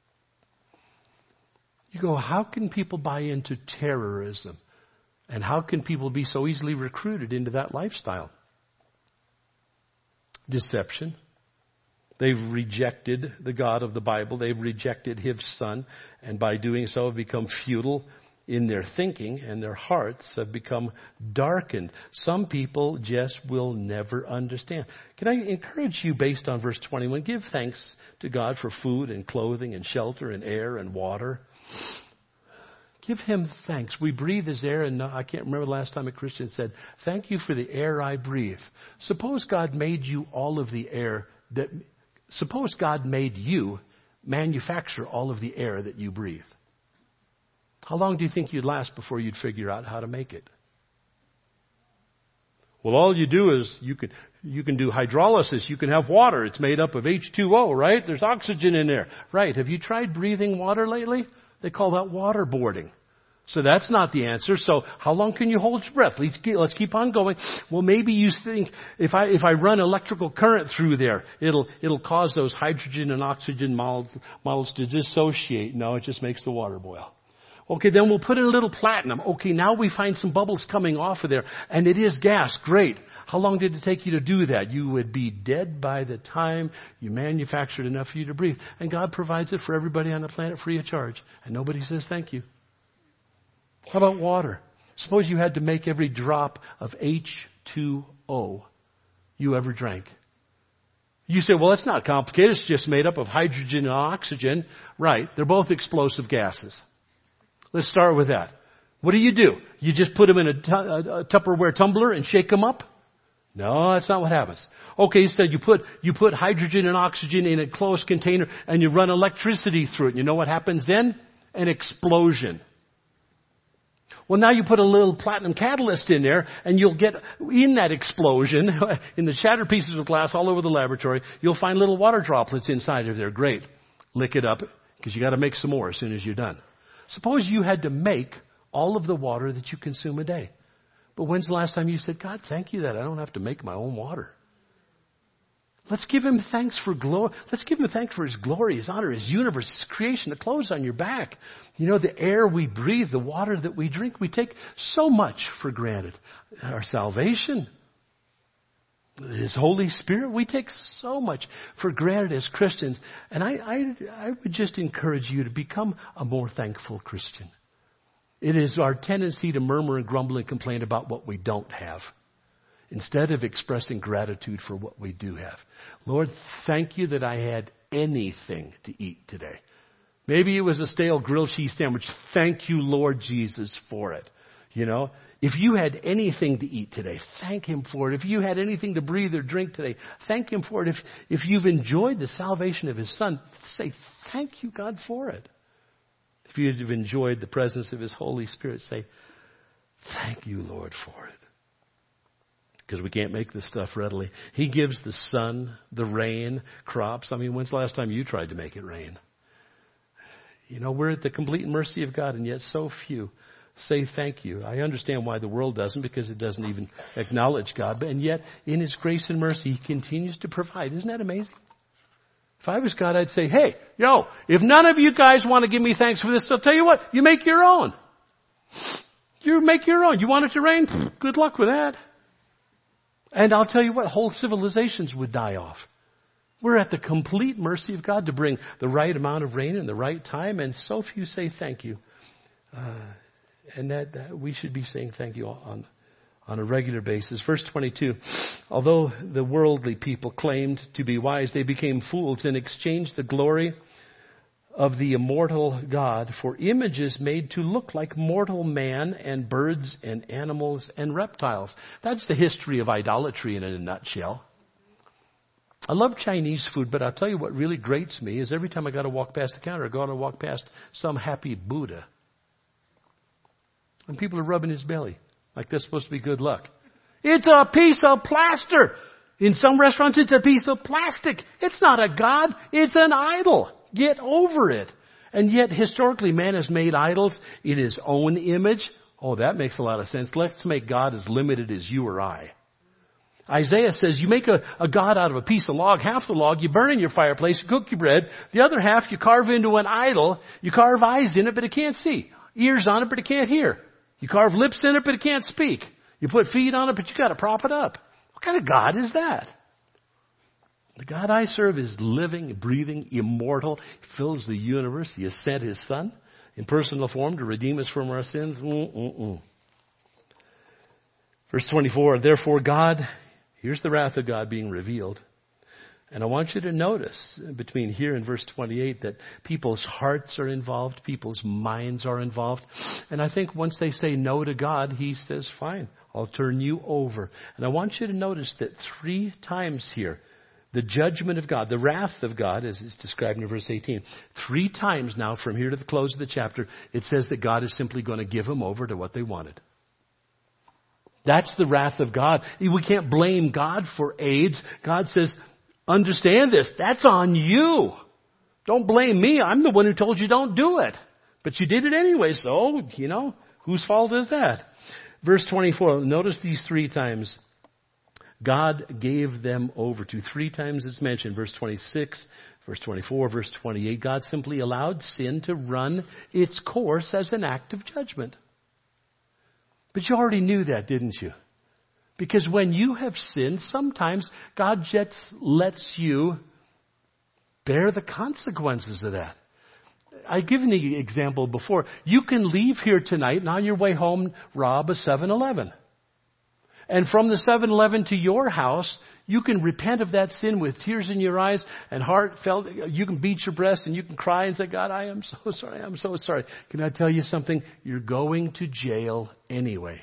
You go, how can people buy into terrorism? And how can people be so easily recruited into that lifestyle? Deception. They've rejected the God of the Bible. They've rejected his Son. And by doing so have become futile in their thinking, and their hearts have become darkened. Some people just will never understand. Can I encourage you, based on verse twenty-one, give thanks to God for food and clothing and shelter and air and water. Give him thanks. We breathe his air, and I can't remember the last time a Christian said, thank you for the air I breathe. Suppose God made you all of the air that, suppose God made you manufacture all of the air that you breathe. How long do you think you'd last before you'd figure out how to make it? Well, all you do is you can you can do hydrolysis. You can have water. It's made up of H two O, right? There's oxygen in there. Right. Have you tried breathing water lately? They call that waterboarding. So that's not the answer. So how long can you hold your breath? Let's keep, let's keep on going. Well, maybe you think if I if I run electrical current through there, it'll it'll cause those hydrogen and oxygen molecules to dissociate. No, it just makes the water boil. Okay, then we'll put in a little platinum. Okay, now we find some bubbles coming off of there, and it is gas. Great. How long did it take you to do that? You would be dead by the time you manufactured enough for you to breathe. And God provides it for everybody on the planet free of charge. And nobody says thank you. How about water? Suppose you had to make every drop of H two O you ever drank. You say, well, it's not complicated. It's just made up of hydrogen and oxygen. Right. They're both explosive gases. Let's start with that. What do you do? You just put them in a, t- a Tupperware tumbler and shake them up? No, that's not what happens. Okay, he said you put, you put hydrogen and oxygen in a closed container and you run electricity through it. You know what happens then? An explosion. Well, now you put a little platinum catalyst in there and you'll get in that explosion, in the shattered pieces of glass all over the laboratory, you'll find little water droplets inside of there. Great. Lick it up because you got to make some more as soon as you're done. Suppose you had to make all of the water that you consume a day. But when's the last time you said, God, thank you that I don't have to make my own water? Let's give him thanks for glory. Let's give him thanks for his glory, his honor, his universe, his creation, the clothes on your back. You know, the air we breathe, the water that we drink. We take so much for granted. Our salvation, his Holy Spirit, we take so much for granted as Christians. And I, I, I would just encourage you to become a more thankful Christian. It is our tendency to murmur and grumble and complain about what we don't have, instead of expressing gratitude for what we do have. Lord, thank you that I had anything to eat today. Maybe it was a stale grilled cheese sandwich. Thank you, Lord Jesus, for it. You know, if you had anything to eat today, thank him for it. If you had anything to breathe or drink today, thank him for it. If, if you've enjoyed the salvation of his Son, say thank you, God, for it. If you've enjoyed the presence of his Holy Spirit, say, thank you, Lord, for it. Because we can't make this stuff readily. He gives the sun, the rain, crops. I mean, when's the last time you tried to make it rain? You know, we're at the complete mercy of God, and yet so few say thank you. I understand why the world doesn't, because it doesn't even acknowledge God. And yet, in his grace and mercy, he continues to provide. Isn't that amazing? If I was God, I'd say, hey, yo, if none of you guys want to give me thanks for this, I'll tell you what, you make your own. You make your own. You want it to rain? Good luck with that. And I'll tell you what, whole civilizations would die off. We're at the complete mercy of God to bring the right amount of rain in the right time, and so few say thank you. Uh, and that, that we should be saying thank you on on a regular basis. Verse twenty-two, although the worldly people claimed to be wise, they became fools and exchanged the glory of the immortal God for images made to look like mortal man and birds and animals and reptiles. That's the history of idolatry in a nutshell. I love Chinese food, but I'll tell you what really grates me is every time I got to walk past the counter, I got to walk past some happy Buddha. And people are rubbing his belly like that's supposed to be good luck. It's a piece of plaster. In some restaurants, it's a piece of plastic. It's not a god. It's an idol. Get over it. And yet, historically, man has made idols in his own image. Oh, that makes a lot of sense. Let's make God as limited as you or I. Isaiah says you make a, a god out of a piece of log. Half the log you burn in your fireplace, you cook your bread. The other half you carve into an idol. You carve eyes in it, but it can't see. Ears on it, but it can't hear. You carve lips in it, but it can't speak. You put feet on it, but you got to prop it up. What kind of God is that? The God I serve is living, breathing, immortal. He fills the universe. He has sent his Son in personal form to redeem us from our sins. Mm-mm-mm. Verse twenty-four, therefore God, here's the wrath of God being revealed. And I want you to notice between here and verse twenty-eight that people's hearts are involved, people's minds are involved. And I think once they say no to God, he says, fine, I'll turn you over. And I want you to notice that three times here, the judgment of God, the wrath of God, as is described in verse eighteen, three times now from here to the close of the chapter, it says that God is simply going to give them over to what they wanted. That's the wrath of God. We can't blame God for AIDS. God says, understand this. That's on you. Don't blame me. I'm the one who told you don't do it. But you did it anyway, so, you know, whose fault is that? Verse twenty-four, notice these three times. God gave them over to. Three times it's mentioned. Verse twenty-six, verse twenty-four, verse twenty-eight. God simply allowed sin to run its course as an act of judgment. But you already knew that, didn't you? Because when you have sinned, sometimes God just lets you bear the consequences of that. I've given the example before. You can leave here tonight and on your way home rob a seven eleven. And from the seven eleven to your house, you can repent of that sin with tears in your eyes and heartfelt. You can beat your breast and you can cry and say, God, I am so sorry. I'm so sorry. Can I tell you something? You're going to jail anyway.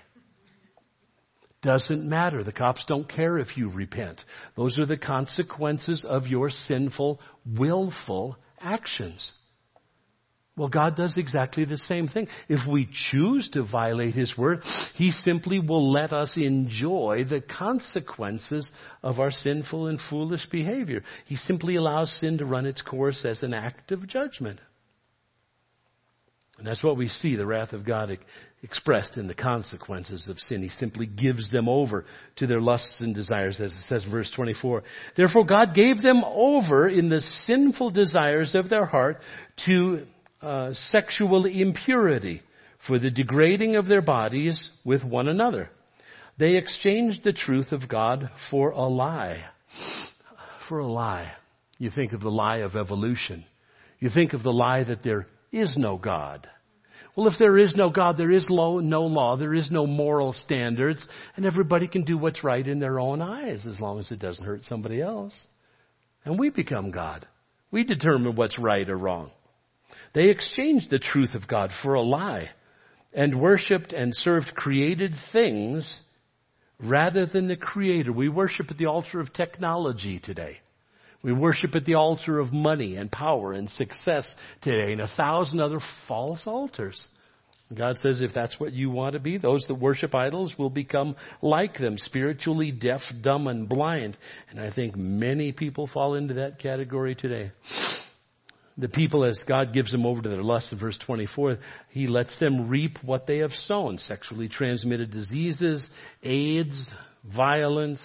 Doesn't matter. The cops don't care if you repent. Those are the consequences of your sinful, willful actions. Well, God does exactly the same thing. If we choose to violate His word, He simply will let us enjoy the consequences of our sinful and foolish behavior. He simply allows sin to run its course as an act of judgment. And that's what we see, the wrath of God expressed in the consequences of sin. He simply gives them over to their lusts and desires, as it says in verse twenty-four. Therefore, God gave them over in the sinful desires of their heart to Uh, sexual impurity for the degrading of their bodies with one another. They exchanged the truth of God for a lie. For a lie. You think of the lie of evolution. You think of the lie that there is no God. Well, if there is no God, there is no law, there is no moral standards, and everybody can do what's right in their own eyes as long as it doesn't hurt somebody else. And we become God. We determine what's right or wrong. They exchanged the truth of God for a lie and worshipped and served created things rather than the Creator. We worship at the altar of technology today. We worship at the altar of money and power and success today and a thousand other false altars. God says if that's what you want to be, those that worship idols will become like them, spiritually deaf, dumb, and blind. And I think many people fall into that category today. The people, as God gives them over to their lust in verse twenty-four, He lets them reap what they have sown. Sexually transmitted diseases, AIDS, violence.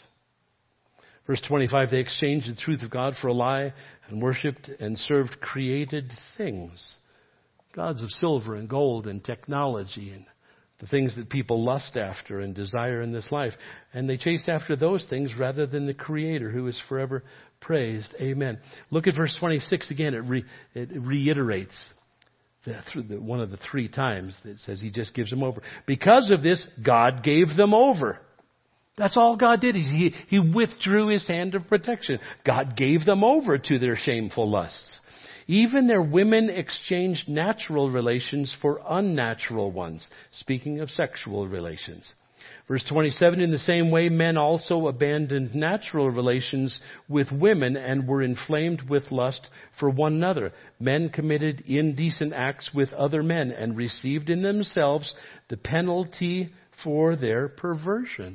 Verse twenty-five, they exchanged the truth of God for a lie and worshipped and served created things. Gods of silver and gold and technology and the things that people lust after and desire in this life. And they chase after those things rather than the Creator who is forever praised. Amen. Look at verse twenty-six again. It, re, it reiterates the, the, one of the three times that says He just gives them over. Because of this, God gave them over. That's all God did. He, he withdrew His hand of protection. God gave them over to their shameful lusts. Even their women exchanged natural relations for unnatural ones. Speaking of sexual relations. Verse twenty-seven, in the same way, men also abandoned natural relations with women and were inflamed with lust for one another. Men committed indecent acts with other men and received in themselves the penalty for their perversion.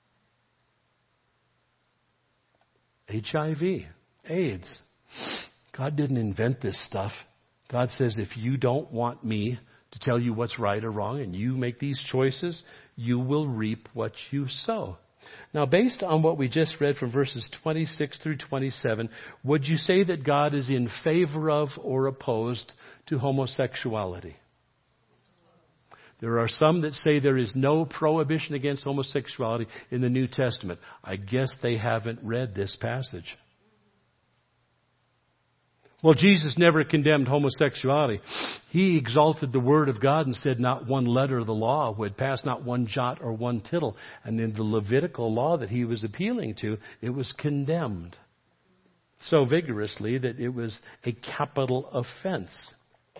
H I V, AIDS. God didn't invent this stuff. God says, if you don't want me to tell you what's right or wrong and you make these choices, you will reap what you sow. Now, based on what we just read from verses twenty-six through twenty-seven, would you say that God is in favor of or opposed to homosexuality? There are some that say there is no prohibition against homosexuality in the New Testament. I guess they haven't read this passage. Well, Jesus never condemned homosexuality. He exalted the Word of God and said not one letter of the law would pass, not one jot or one tittle. And in the Levitical law that He was appealing to, it was condemned so vigorously that it was a capital offense.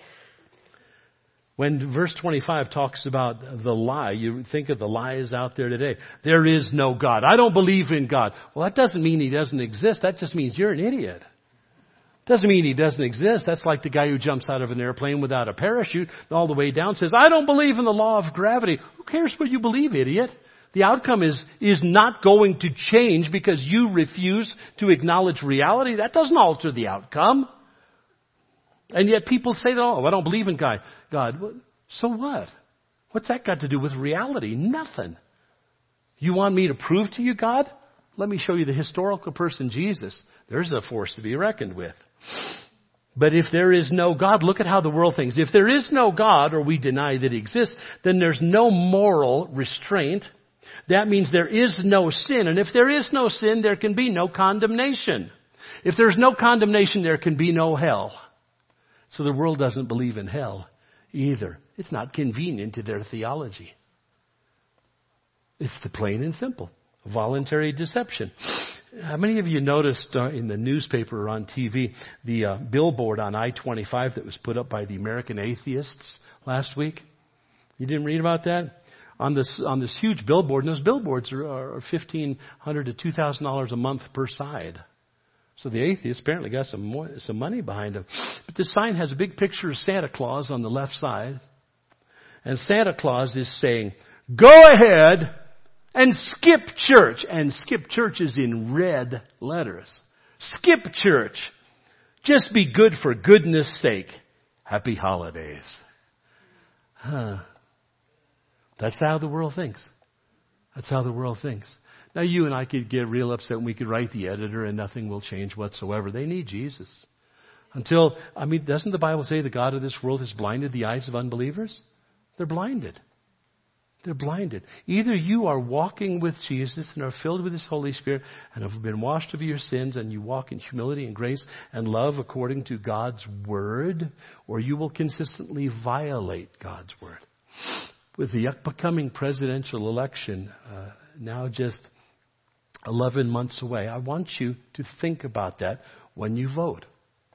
When verse twenty-five talks about the lie, you think of the lies out there today. There is no God. I don't believe in God. Well, that doesn't mean He doesn't exist. That just means you're an idiot. Doesn't mean He doesn't exist. That's like the guy who jumps out of an airplane without a parachute and all the way down says, I don't believe in the law of gravity. Who cares what you believe, idiot? The outcome is, is not going to change because you refuse to acknowledge reality. That doesn't alter the outcome. And yet people say, oh, I don't believe in God. God, so what? What's that got to do with reality? Nothing. You want me to prove to you, God? Let me show you the historical person, Jesus. There's a force to be reckoned with. But if there is no God, look at how the world thinks. If there is no God, or we deny that He exists, then there's no moral restraint. That means there is no sin. And if there is no sin, there can be no condemnation. If there's no condemnation, there can be no hell. So the world doesn't believe in hell either. It's not convenient to their theology. It's the plain and simple. Voluntary deception. How many of you noticed uh, in the newspaper or on T V the uh, billboard on I twenty-five that was put up by the American Atheists last week? You didn't read about that? On this on this huge billboard, and those billboards are, are fifteen hundred to two thousand dollars a month per side. So the atheists apparently got some more, some money behind them. But this sign has a big picture of Santa Claus on the left side, and Santa Claus is saying, "Go ahead and skip church." And skip church is in red letters. Skip church. Just be good for goodness sake. Happy holidays. Huh. That's how the world thinks. That's how the world thinks. Now you and I could get real upset and we could write the editor and nothing will change whatsoever. They need Jesus. Until, I mean, doesn't the Bible say the God of this world has blinded the eyes of unbelievers? They're blinded. They're blinded. Either you are walking with Jesus and are filled with His Holy Spirit and have been washed of your sins and you walk in humility and grace and love according to God's Word, or you will consistently violate God's Word. With the upcoming presidential election uh, now just eleven months away, I want you to think about that when you vote.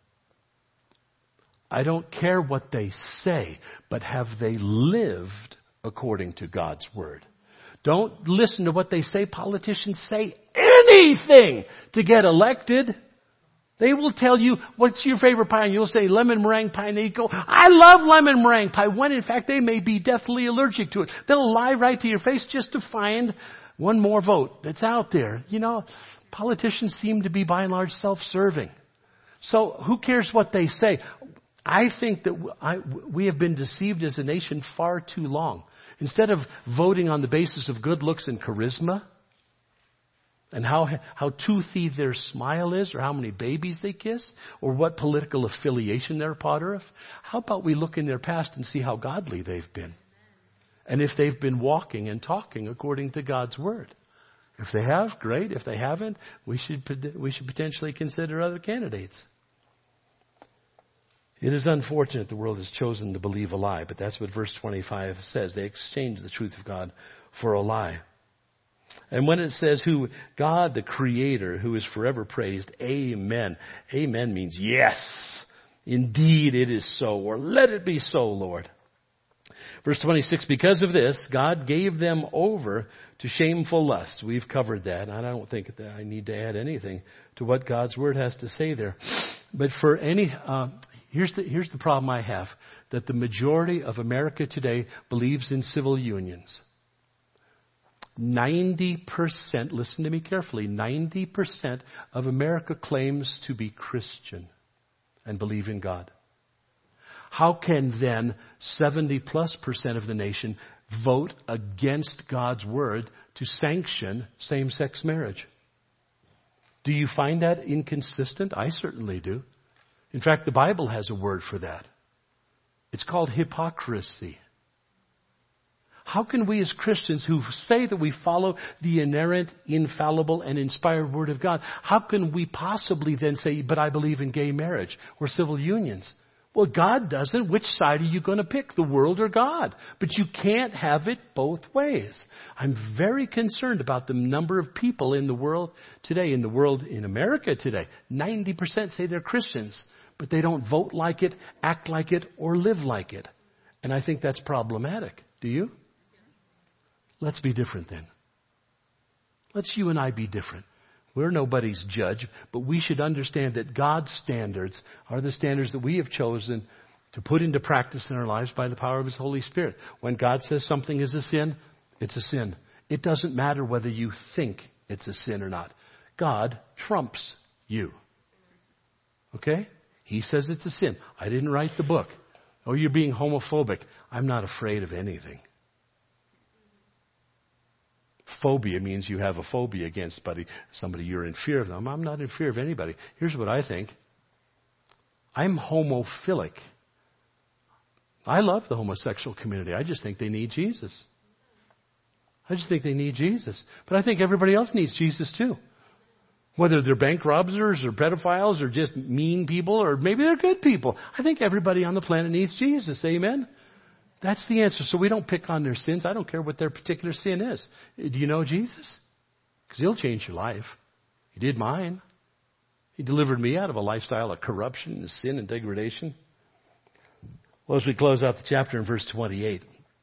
I don't care what they say, but have they lived according to God's Word? Don't listen to what they say. Politicians say anything to get elected. They will tell you, what's your favorite pie? And you'll say lemon meringue pie. And they go, I love lemon meringue pie. When in fact they may be deathly allergic to it. They'll lie right to your face just to find one more vote that's out there. You know, politicians seem to be by and large self-serving. So who cares what they say? I think that I, we have been deceived as a nation far too long. Instead of voting on the basis of good looks and charisma, and how how toothy their smile is, or how many babies they kiss, or what political affiliation they're part of, how about we look in their past and see how godly they've been? And if they've been walking and talking according to God's Word. If they have, great. If they haven't, we should we should potentially consider other candidates. It is unfortunate the world has chosen to believe a lie, but that's what verse twenty-five says. They exchanged the truth of God for a lie. And when it says, who God, the Creator, who is forever praised, amen. Amen means yes, indeed it is so, or let it be so, Lord. Verse twenty-six, because of this, God gave them over to shameful lust. We've covered that, and I don't think that I need to add anything to what God's Word has to say there. But for any, uh, here's the, here's the problem I have, that the majority of America today believes in civil unions. ninety percent, listen to me carefully, ninety percent of America claims to be Christian and believe in God. How can then seventy plus percent of the nation vote against God's Word to sanction same-sex marriage? Do you find that inconsistent? I certainly do. In fact, the Bible has a word for that. It's called hypocrisy. How can we as Christians who say that we follow the inerrant, infallible, and inspired Word of God, how can we possibly then say, but I believe in gay marriage or civil unions? Well, God doesn't. Which side are you going to pick, the world or God? But you can't have it both ways. I'm very concerned about the number of people in the world today, in the world in America today. ninety percent say they're Christians, but they don't vote like it, act like it, or live like it. And I think that's problematic. Do you? Let's be different then. Let's you and I be different. We're nobody's judge, but we should understand that God's standards are the standards that we have chosen to put into practice in our lives by the power of His Holy Spirit. When God says something is a sin, it's a sin. It doesn't matter whether you think it's a sin or not. God trumps you. Okay? He says it's a sin. I didn't write the book. Oh, you're being homophobic. I'm not afraid of anything. Phobia means you have a phobia against somebody, somebody you're in fear of them. I'm not in fear of anybody. Here's what I think. I'm homophilic. I love the homosexual community. I just think they need Jesus. I just think they need Jesus. But I think everybody else needs Jesus too. Whether they're bank robbers or pedophiles or just mean people or maybe they're good people. I think everybody on the planet needs Jesus. Amen? That's the answer. So we don't pick on their sins. I don't care what their particular sin is. Do you know Jesus? Because He'll change your life. He did mine. He delivered me out of a lifestyle of corruption and sin and degradation. Well, as we close out the chapter in verse twenty-eight.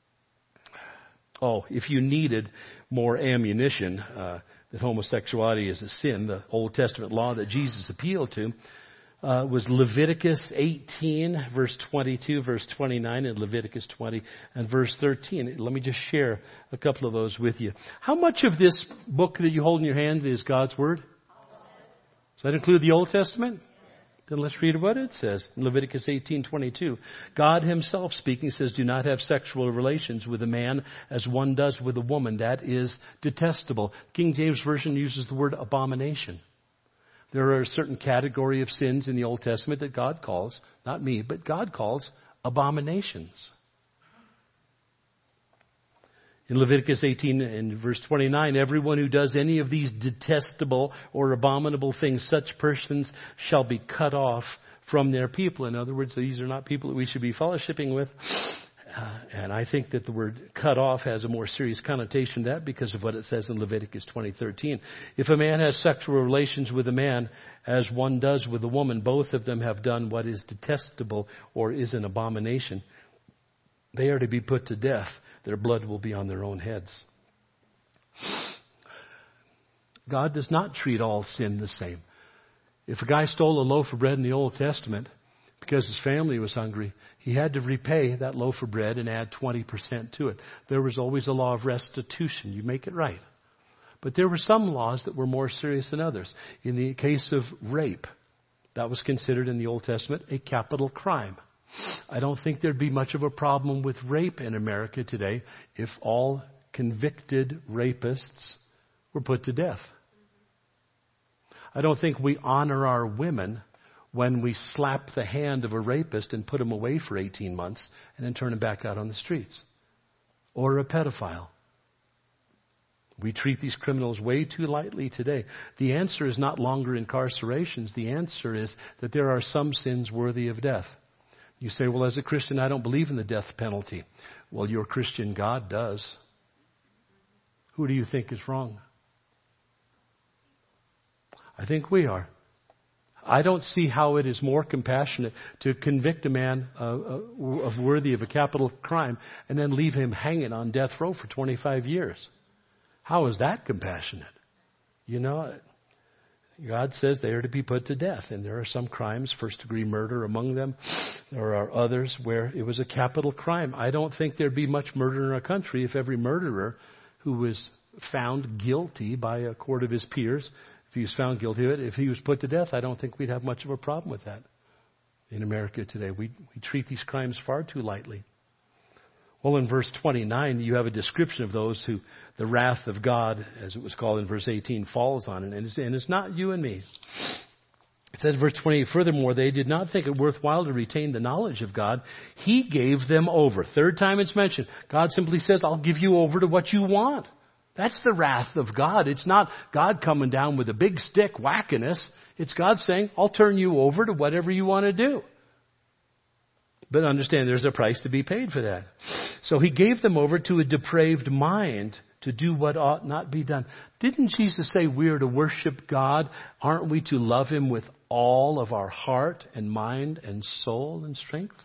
Oh, if you needed more ammunition uh, that homosexuality is a sin, the Old Testament law that Jesus appealed to uh, was Leviticus eighteen, verse twenty-two, verse twenty-nine, and Leviticus twenty and verse thirteen. Let me just share a couple of those with you. How much of this book that you hold in your hand is God's Word? Does that include the Old Testament? Then let's read what it says in Leviticus eighteen twenty-two. God Himself speaking says, do not have sexual relations with a man as one does with a woman. That is detestable. King James Version uses the word abomination. There are a certain category of sins in the Old Testament that God calls, not me, but God calls abominations. In Leviticus eighteen and verse twenty-nine, everyone who does any of these detestable or abominable things, such persons shall be cut off from their people. In other words, these are not people that we should be fellowshipping with. Uh, and I think that the word cut off has a more serious connotation to that because of what it says in Leviticus twenty thirteen. If a man has sexual relations with a man as one does with a woman, both of them have done what is detestable or is an abomination. They are to be put to death. Their blood will be on their own heads. God does not treat all sin the same. If a guy stole a loaf of bread in the Old Testament because his family was hungry, he had to repay that loaf of bread and add twenty percent to it. There was always a law of restitution. You make it right. But there were some laws that were more serious than others. In the case of rape, that was considered in the Old Testament a capital crime. I don't think there'd be much of a problem with rape in America today if all convicted rapists were put to death. I don't think we honor our women when we slap the hand of a rapist and put him away for eighteen months and then turn him back out on the streets. Or a pedophile. We treat these criminals way too lightly today. The answer is not longer incarcerations. The answer is that there are some sins worthy of death. You say, well, as a Christian, I don't believe in the death penalty. Well, your Christian God does. Who do you think is wrong? I think we are. I don't see how it is more compassionate to convict a man uh, of worthy of a capital crime and then leave him hanging on death row for twenty-five years. How is that compassionate? You know, God says they are to be put to death. And there are some crimes, first degree murder among them. There are others where it was a capital crime. I don't think there'd be much murder in our country if every murderer who was found guilty by a court of his peers, if he was found guilty of it, if he was put to death, I don't think we'd have much of a problem with that in America today. We, we treat these crimes far too lightly. Well, in verse twenty-nine, you have a description of those who the wrath of God, as it was called in verse eighteen, falls on. And it's, and it's not you and me. It says in verse twenty-eight, furthermore, they did not think it worthwhile to retain the knowledge of God. He gave them over. Third time it's mentioned. God simply says, I'll give you over to what you want. That's the wrath of God. It's not God coming down with a big stick whacking us. It's God saying, I'll turn you over to whatever you want to do. But understand, there's a price to be paid for that. So He gave them over to a depraved mind to do what ought not be done. Didn't Jesus say we are to worship God? Aren't we to love Him with all of our heart and mind and soul and strength?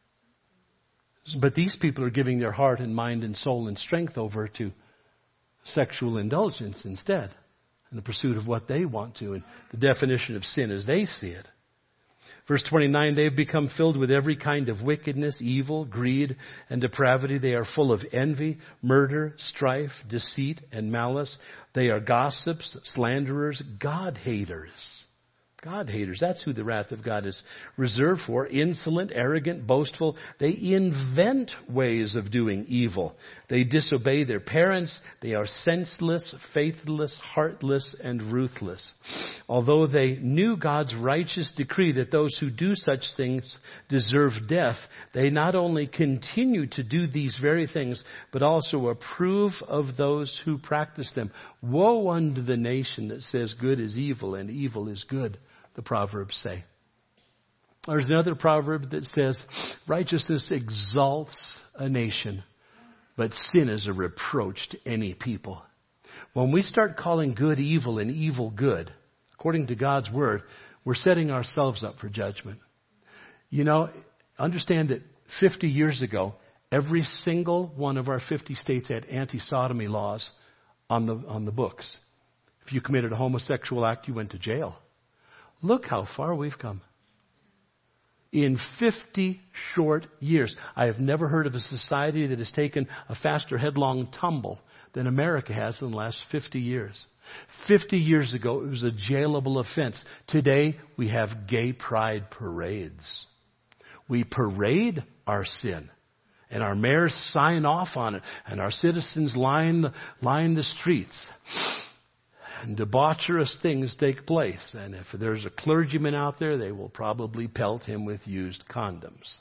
But these people are giving their heart and mind and soul and strength over to sexual indulgence instead, and the pursuit of what they want to, and the definition of sin as they see it. Verse twenty-nine, they have become filled with every kind of wickedness, evil, greed, and depravity. They are full of envy, murder, strife, deceit, and malice. They are gossips, slanderers, God-haters. God-haters, that's who the wrath of God is reserved for. Insolent, arrogant, boastful. They invent ways of doing evil. They disobey their parents. They are senseless, faithless, heartless, and ruthless. Although they knew God's righteous decree that those who do such things deserve death, they not only continue to do these very things, but also approve of those who practice them. Woe unto the nation that says good is evil and evil is good, the Proverbs say. There's another proverb that says, righteousness exalts a nation, but sin is a reproach to any people. When we start calling good evil and evil good, according to God's word, we're setting ourselves up for judgment. You know, understand that fifty years ago, every single one of our fifty states had anti-sodomy laws on the, on the books. If you committed a homosexual act, you went to jail. Look how far we've come. In fifty short years, I have never heard of a society that has taken a faster headlong tumble than America has in the last fifty years. fifty years ago, it was a jailable offense. Today, we have gay pride parades. We parade our sin, and our mayors sign off on it, and our citizens line, line the streets. And debaucherous things take place. And if there's a clergyman out there, they will probably pelt him with used condoms.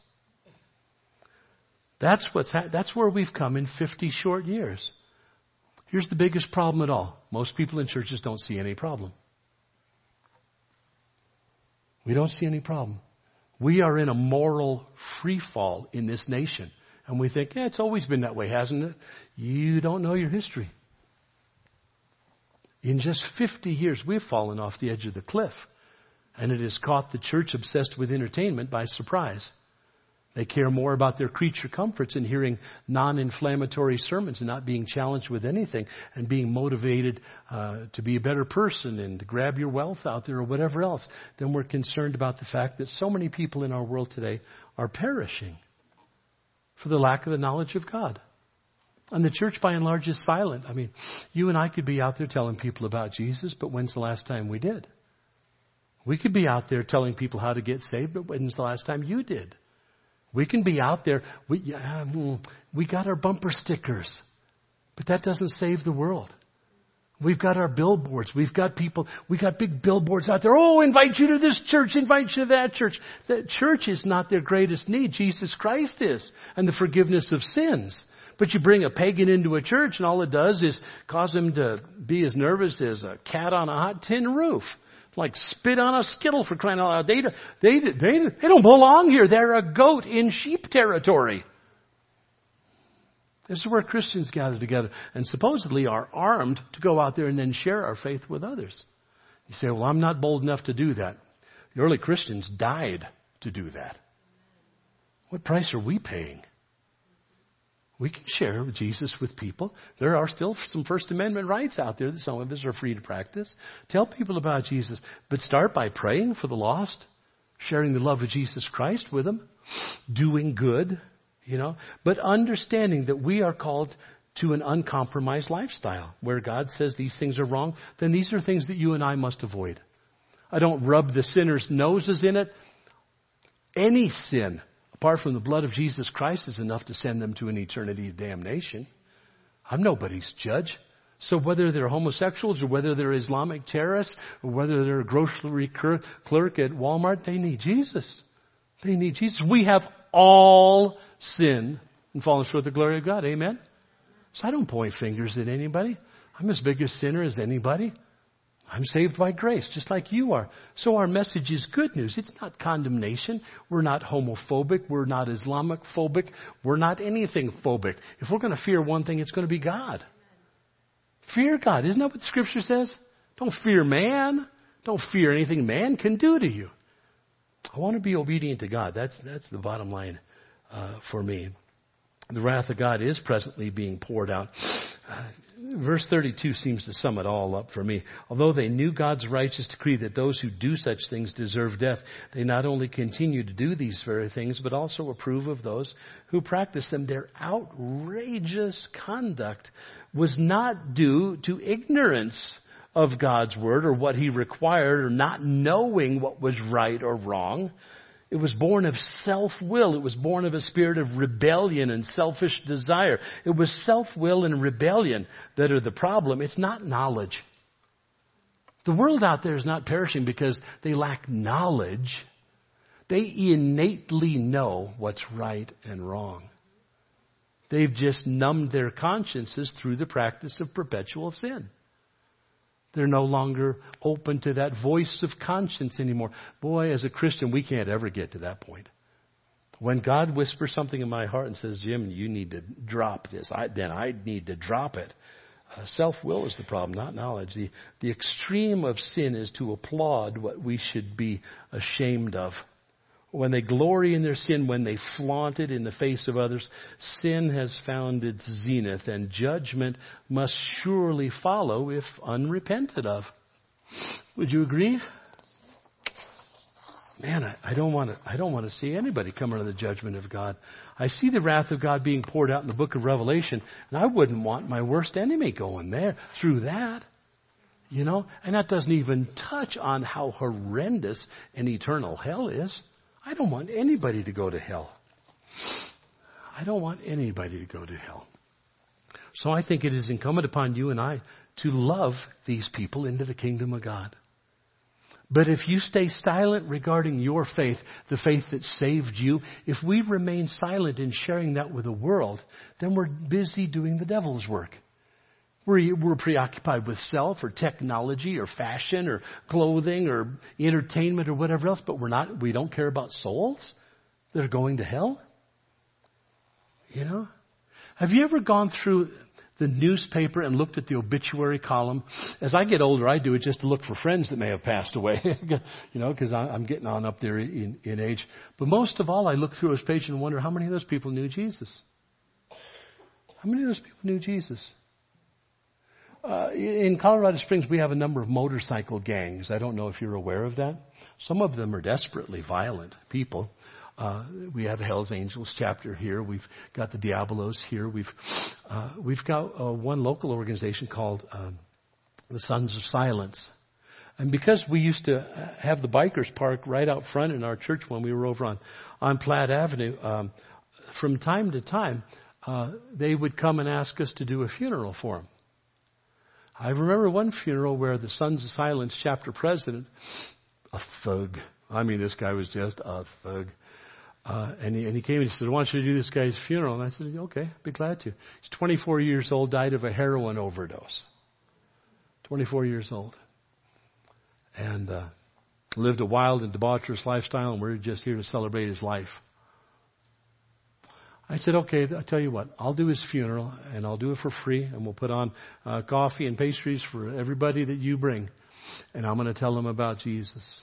That's what's ha- that's where we've come in fifty short years. Here's the biggest problem at all. Most people in churches don't see any problem. We don't see any problem. We are in a moral free fall in this nation. And we think, yeah, it's always been that way, hasn't it? You don't know your history. In just fifty years, we've fallen off the edge of the cliff. And it has caught the church obsessed with entertainment by surprise. They care more about their creature comforts and hearing non-inflammatory sermons and not being challenged with anything and being motivated uh, to be a better person and to grab your wealth out there or whatever else than we're concerned about the fact that so many people in our world today are perishing for the lack of the knowledge of God. And the church, by and large, is silent. I mean, you and I could be out there telling people about Jesus, but when's the last time we did? We could be out there telling people how to get saved, but when's the last time you did? We can be out there. We, um, we got our bumper stickers, but that doesn't save the world. We've got our billboards. We've got people. We got big billboards out there. Oh, invite you to this church. Invite you to that church. The church is not their greatest need. Jesus Christ is, and the forgiveness of sins. But you bring a pagan into a church, and all it does is cause him to be as nervous as a cat on a hot tin roof. Like spit on a skittle, for crying out loud. They, they, they, they don't belong here. They're a goat in sheep territory. This is where Christians gather together and supposedly are armed to go out there and then share our faith with others. You say, well, I'm not bold enough to do that. The early Christians died to do that. What price are we paying? We can share Jesus with people. There are still some First Amendment rights out there that some of us are free to practice. Tell people about Jesus. But start by praying for the lost, sharing the love of Jesus Christ with them, doing good, you know. But understanding that we are called to an uncompromised lifestyle. Where God says these things are wrong, then these are things that you and I must avoid. I don't rub the sinner's noses in it. Any sin, apart from the blood of Jesus Christ, is enough to send them to an eternity of damnation. I'm nobody's judge. So whether they're homosexuals or whether they're Islamic terrorists or whether they're a grocery clerk at Walmart, they need Jesus. They need Jesus. We have all sinned and fallen short of the glory of God. Amen? So I don't point fingers at anybody. I'm as big a sinner as anybody. I'm saved by grace, just like you are. So our message is good news. It's not condemnation. We're not homophobic. We're not Islamic phobic. We're not anything phobic. If we're going to fear one thing, it's going to be God. Fear God. Isn't that what Scripture says? Don't fear man. Don't fear anything man can do to you. I want to be obedient to God. That's, that's the bottom line uh, for me. The wrath of God is presently being poured out. Uh, verse thirty-two seems to sum it all up for me. Although they knew God's righteous decree that those who do such things deserve death, they not only continue to do these very things, but also approve of those who practice them. Their outrageous conduct was not due to ignorance of God's word or what He required or not knowing what was right or wrong. It was born of self-will. It was born of a spirit of rebellion and selfish desire. It was self-will and rebellion that are the problem. It's not knowledge. The world out there is not perishing because they lack knowledge. They innately know what's right and wrong. They've just numbed their consciences through the practice of perpetual sin. They're no longer open to that voice of conscience anymore. Boy, as a Christian, we can't ever get to that point. When God whispers something in my heart and says, Jim, you need to drop this, I, then I need to drop it. Uh, self-will is the problem, not knowledge. The, the extreme of sin is to applaud what we should be ashamed of. When they glory in their sin, when they flaunt it in the face of others, sin has found its zenith, and judgment must surely follow if unrepented of. Would you agree? Man, I, I don't want to. I don't want to see anybody come under the judgment of God. I see the wrath of God being poured out in the book of Revelation, and I wouldn't want my worst enemy going there through that. You know, and that doesn't even touch on how horrendous an eternal hell is. I don't want anybody to go to hell. I don't want anybody to go to hell. So I think it is incumbent upon you and I to love these people into the kingdom of God. But if you stay silent regarding your faith, the faith that saved you, if we remain silent in sharing that with the world, then we're busy doing the devil's work. We're, we're preoccupied with self or technology or fashion or clothing or entertainment or whatever else, but we're not, we don't care about souls that are going to hell. You know? Have you ever gone through the newspaper and looked at the obituary column? As I get older, I do it just to look for friends that may have passed away, you know, because I'm getting on up there in, in age. But most of all, I look through this page and wonder how many of those people knew Jesus. How many of those people knew Jesus? Uh, in Colorado Springs, we have a number of motorcycle gangs. I don't know if you're aware of that. Some of them are desperately violent people. Uh, we have a Hells Angels chapter here. We've got the Diabolos here. We've uh, we've got uh, one local organization called um, the Sons of Silence. And because we used to have the bikers park right out front in our church when we were over on, on Platt Avenue, um, from time to time, uh, they would come and ask us to do a funeral for them. I remember one funeral where the Sons of Silence chapter president, a thug. I mean, this guy was just a thug. Uh, and, he, and he came and he said, I want you to do this guy's funeral. And I said, okay, I'd be glad to. He's twenty-four years old, died of a heroin overdose. twenty-four years old. And uh, lived a wild and debaucherous lifestyle, and we're just here to celebrate his life. I said, okay, I'll tell you what, I'll do his funeral, and I'll do it for free, and we'll put on uh, coffee and pastries for everybody that you bring, and I'm going to tell them about Jesus.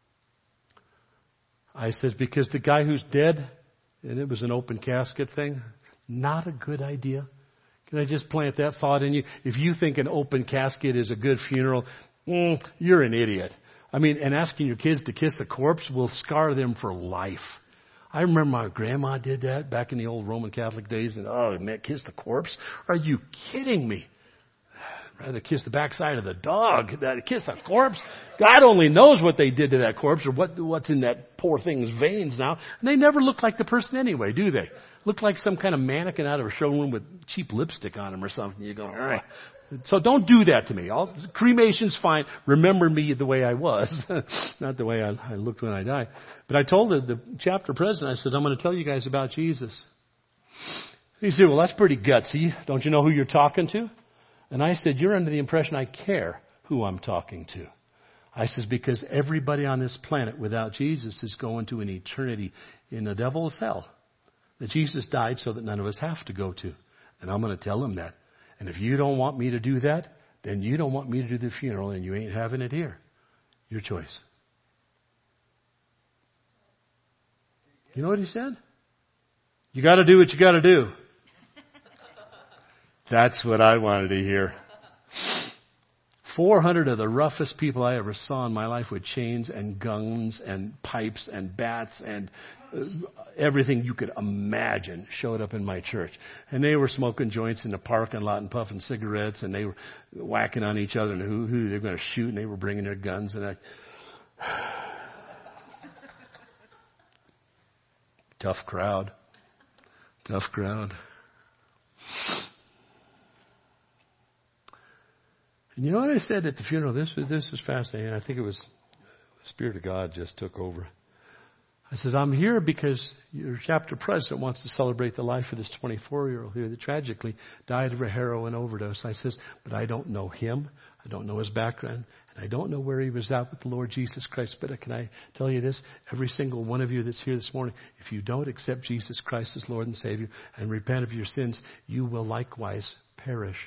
I said, because the guy who's dead, and it was an open casket thing, not a good idea. Can I just plant that thought in you? If you think an open casket is a good funeral, mm, you're an idiot. I mean, and asking your kids to kiss a corpse will scar them for life. I remember my grandma did that back in the old Roman Catholic days. And, oh, man, kiss the corpse? Are you kidding me? I'd rather kiss the backside of the dog than kiss the corpse. God only knows what they did to that corpse or what what's in that poor thing's veins now. And they never look like the person anyway, do they? Look like some kind of mannequin out of a showroom with cheap lipstick on them or something. You go, all right. So don't do that to me. I'll, cremation's fine. Remember me the way I was, not the way I, I looked when I died. But I told the, the chapter president, I said, I'm going to tell you guys about Jesus. He said, well, that's pretty gutsy. Don't you know who you're talking to? And I said, you're under the impression I care who I'm talking to. I says, because everybody on this planet without Jesus is going to an eternity in the devil's hell that Jesus died so that none of us have to go to. And I'm going to tell them that. And if you don't want me to do that, then you don't want me to do the funeral, and you ain't having it here. Your choice. You know what he said? You got to do what you got to do. That's what I wanted to hear. four hundred of the roughest people I ever saw in my life with chains and guns and pipes and bats and everything you could imagine showed up in my church. And they were smoking joints in the parking lot and puffing cigarettes, and they were whacking on each other and who, who they were going to shoot, and they were bringing their guns. And I... Tough crowd. Tough crowd. And you know what I said at the funeral? This was, this was fascinating. I think it was the Spirit of God just took over. I said, I'm here because your chapter president wants to celebrate the life of this twenty-four-year-old here that tragically died of a heroin overdose. I says, but I don't know him. I don't know his background. And I don't know where he was at with the Lord Jesus Christ. But can I tell you this? Every single one of you that's here this morning, if you don't accept Jesus Christ as Lord and Savior and repent of your sins, you will likewise perish.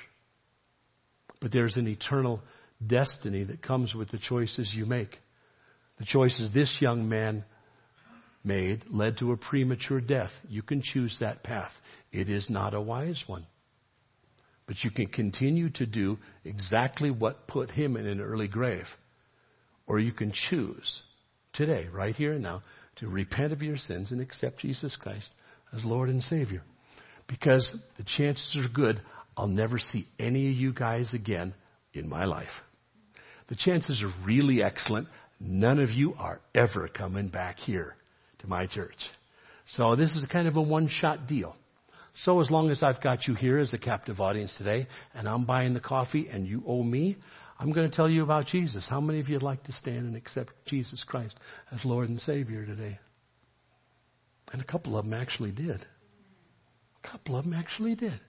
But there's an eternal destiny that comes with the choices you make. The choices this young man made led to a premature death. You can choose that path. It is not a wise one. But you can continue to do exactly what put him in an early grave. Or you can choose today, right here and now, to repent of your sins and accept Jesus Christ as Lord and Savior. Because the chances are good I'll never see any of you guys again in my life. The chances are really excellent. None of you are ever coming back here to my church. So this is kind of a one-shot deal. So as long as I've got you here as a captive audience today, and I'm buying the coffee and you owe me, I'm going to tell you about Jesus. How many of you would like to stand and accept Jesus Christ as Lord and Savior today? And a couple of them actually did. A couple of them actually did.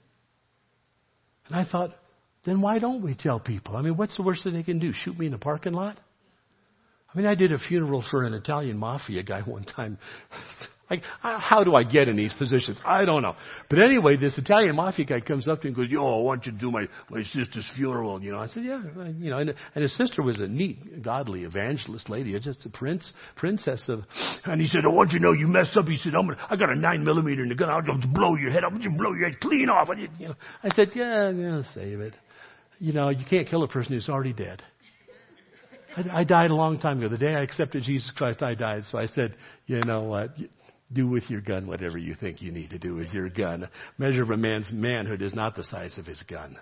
And I thought, then why don't we tell people? I mean, what's the worst that they can do? Shoot me in the parking lot? I mean, I did a funeral for an Italian mafia guy one time. Like, how do I get in these positions? I don't know. But anyway, this Italian mafia guy comes up to me and goes, yo, I want you to do my, my sister's funeral. You know, I said, yeah. You know, and, and his sister was a neat, godly evangelist lady, just a prince, princess of, and he said, I want you to know you messed up. He said, I'm gonna, I got a nine millimeter in the gun. I'll just blow your head up. I'll just blow your head clean off. You know, I said, yeah, yeah, save it. You know, you can't kill a person who's already dead. I, I died a long time ago. The day I accepted Jesus Christ, I died. So I said, you know what? Do with your gun whatever you think you need to do with your gun. Measure of a man's manhood is not the size of his gun.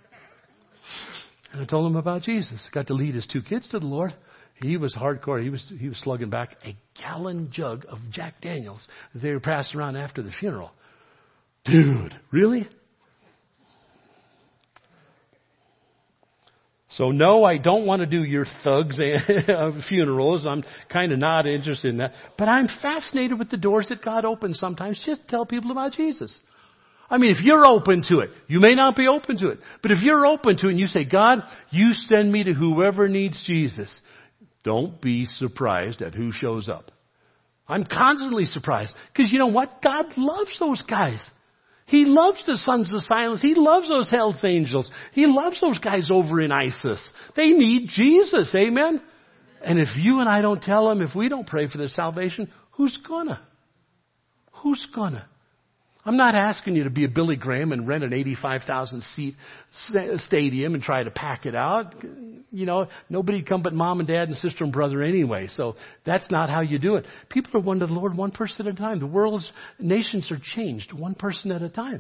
And I told him about Jesus. Got to lead his two kids to the Lord. He was hardcore. He was he was slugging back a gallon jug of Jack Daniels that they were passing around after the funeral. Dude, really? So no, I don't want to do your thugs funerals. I'm kind of not interested in that. But I'm fascinated with the doors that God opens sometimes. Just tell people about Jesus. I mean, if you're open to it, you may not be open to it. But if you're open to it and you say, God, you send me to whoever needs Jesus, don't be surprised at who shows up. I'm constantly surprised. Because you know what? God loves those guys. He loves the sons of silence. He loves those Hell's Angels. He loves those guys over in ISIS. They need Jesus. Amen? And if you and I don't tell them, if we don't pray for their salvation, who's gonna? Who's gonna? I'm not asking you to be a Billy Graham and rent an eighty-five thousand seat stadium and try to pack it out. You know, nobody'd come but mom and dad and sister and brother anyway. So that's not how you do it. People are one to the Lord one person at a time. The world's nations are changed one person at a time.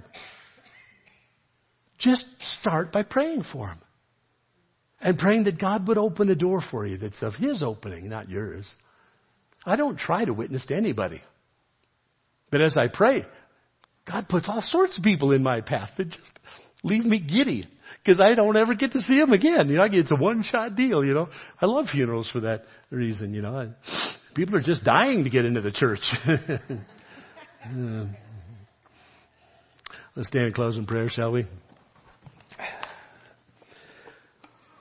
Just start by praying for them. And praying that God would open a door for you that's of His opening, not yours. I don't try to witness to anybody. But as I pray, God puts all sorts of people in my path that just leave me giddy because I don't ever get to see them again. You know, it's a one-shot deal, you know. I love funerals for that reason, you know. People are just dying to get into the church. Let's stand and close in prayer, shall we?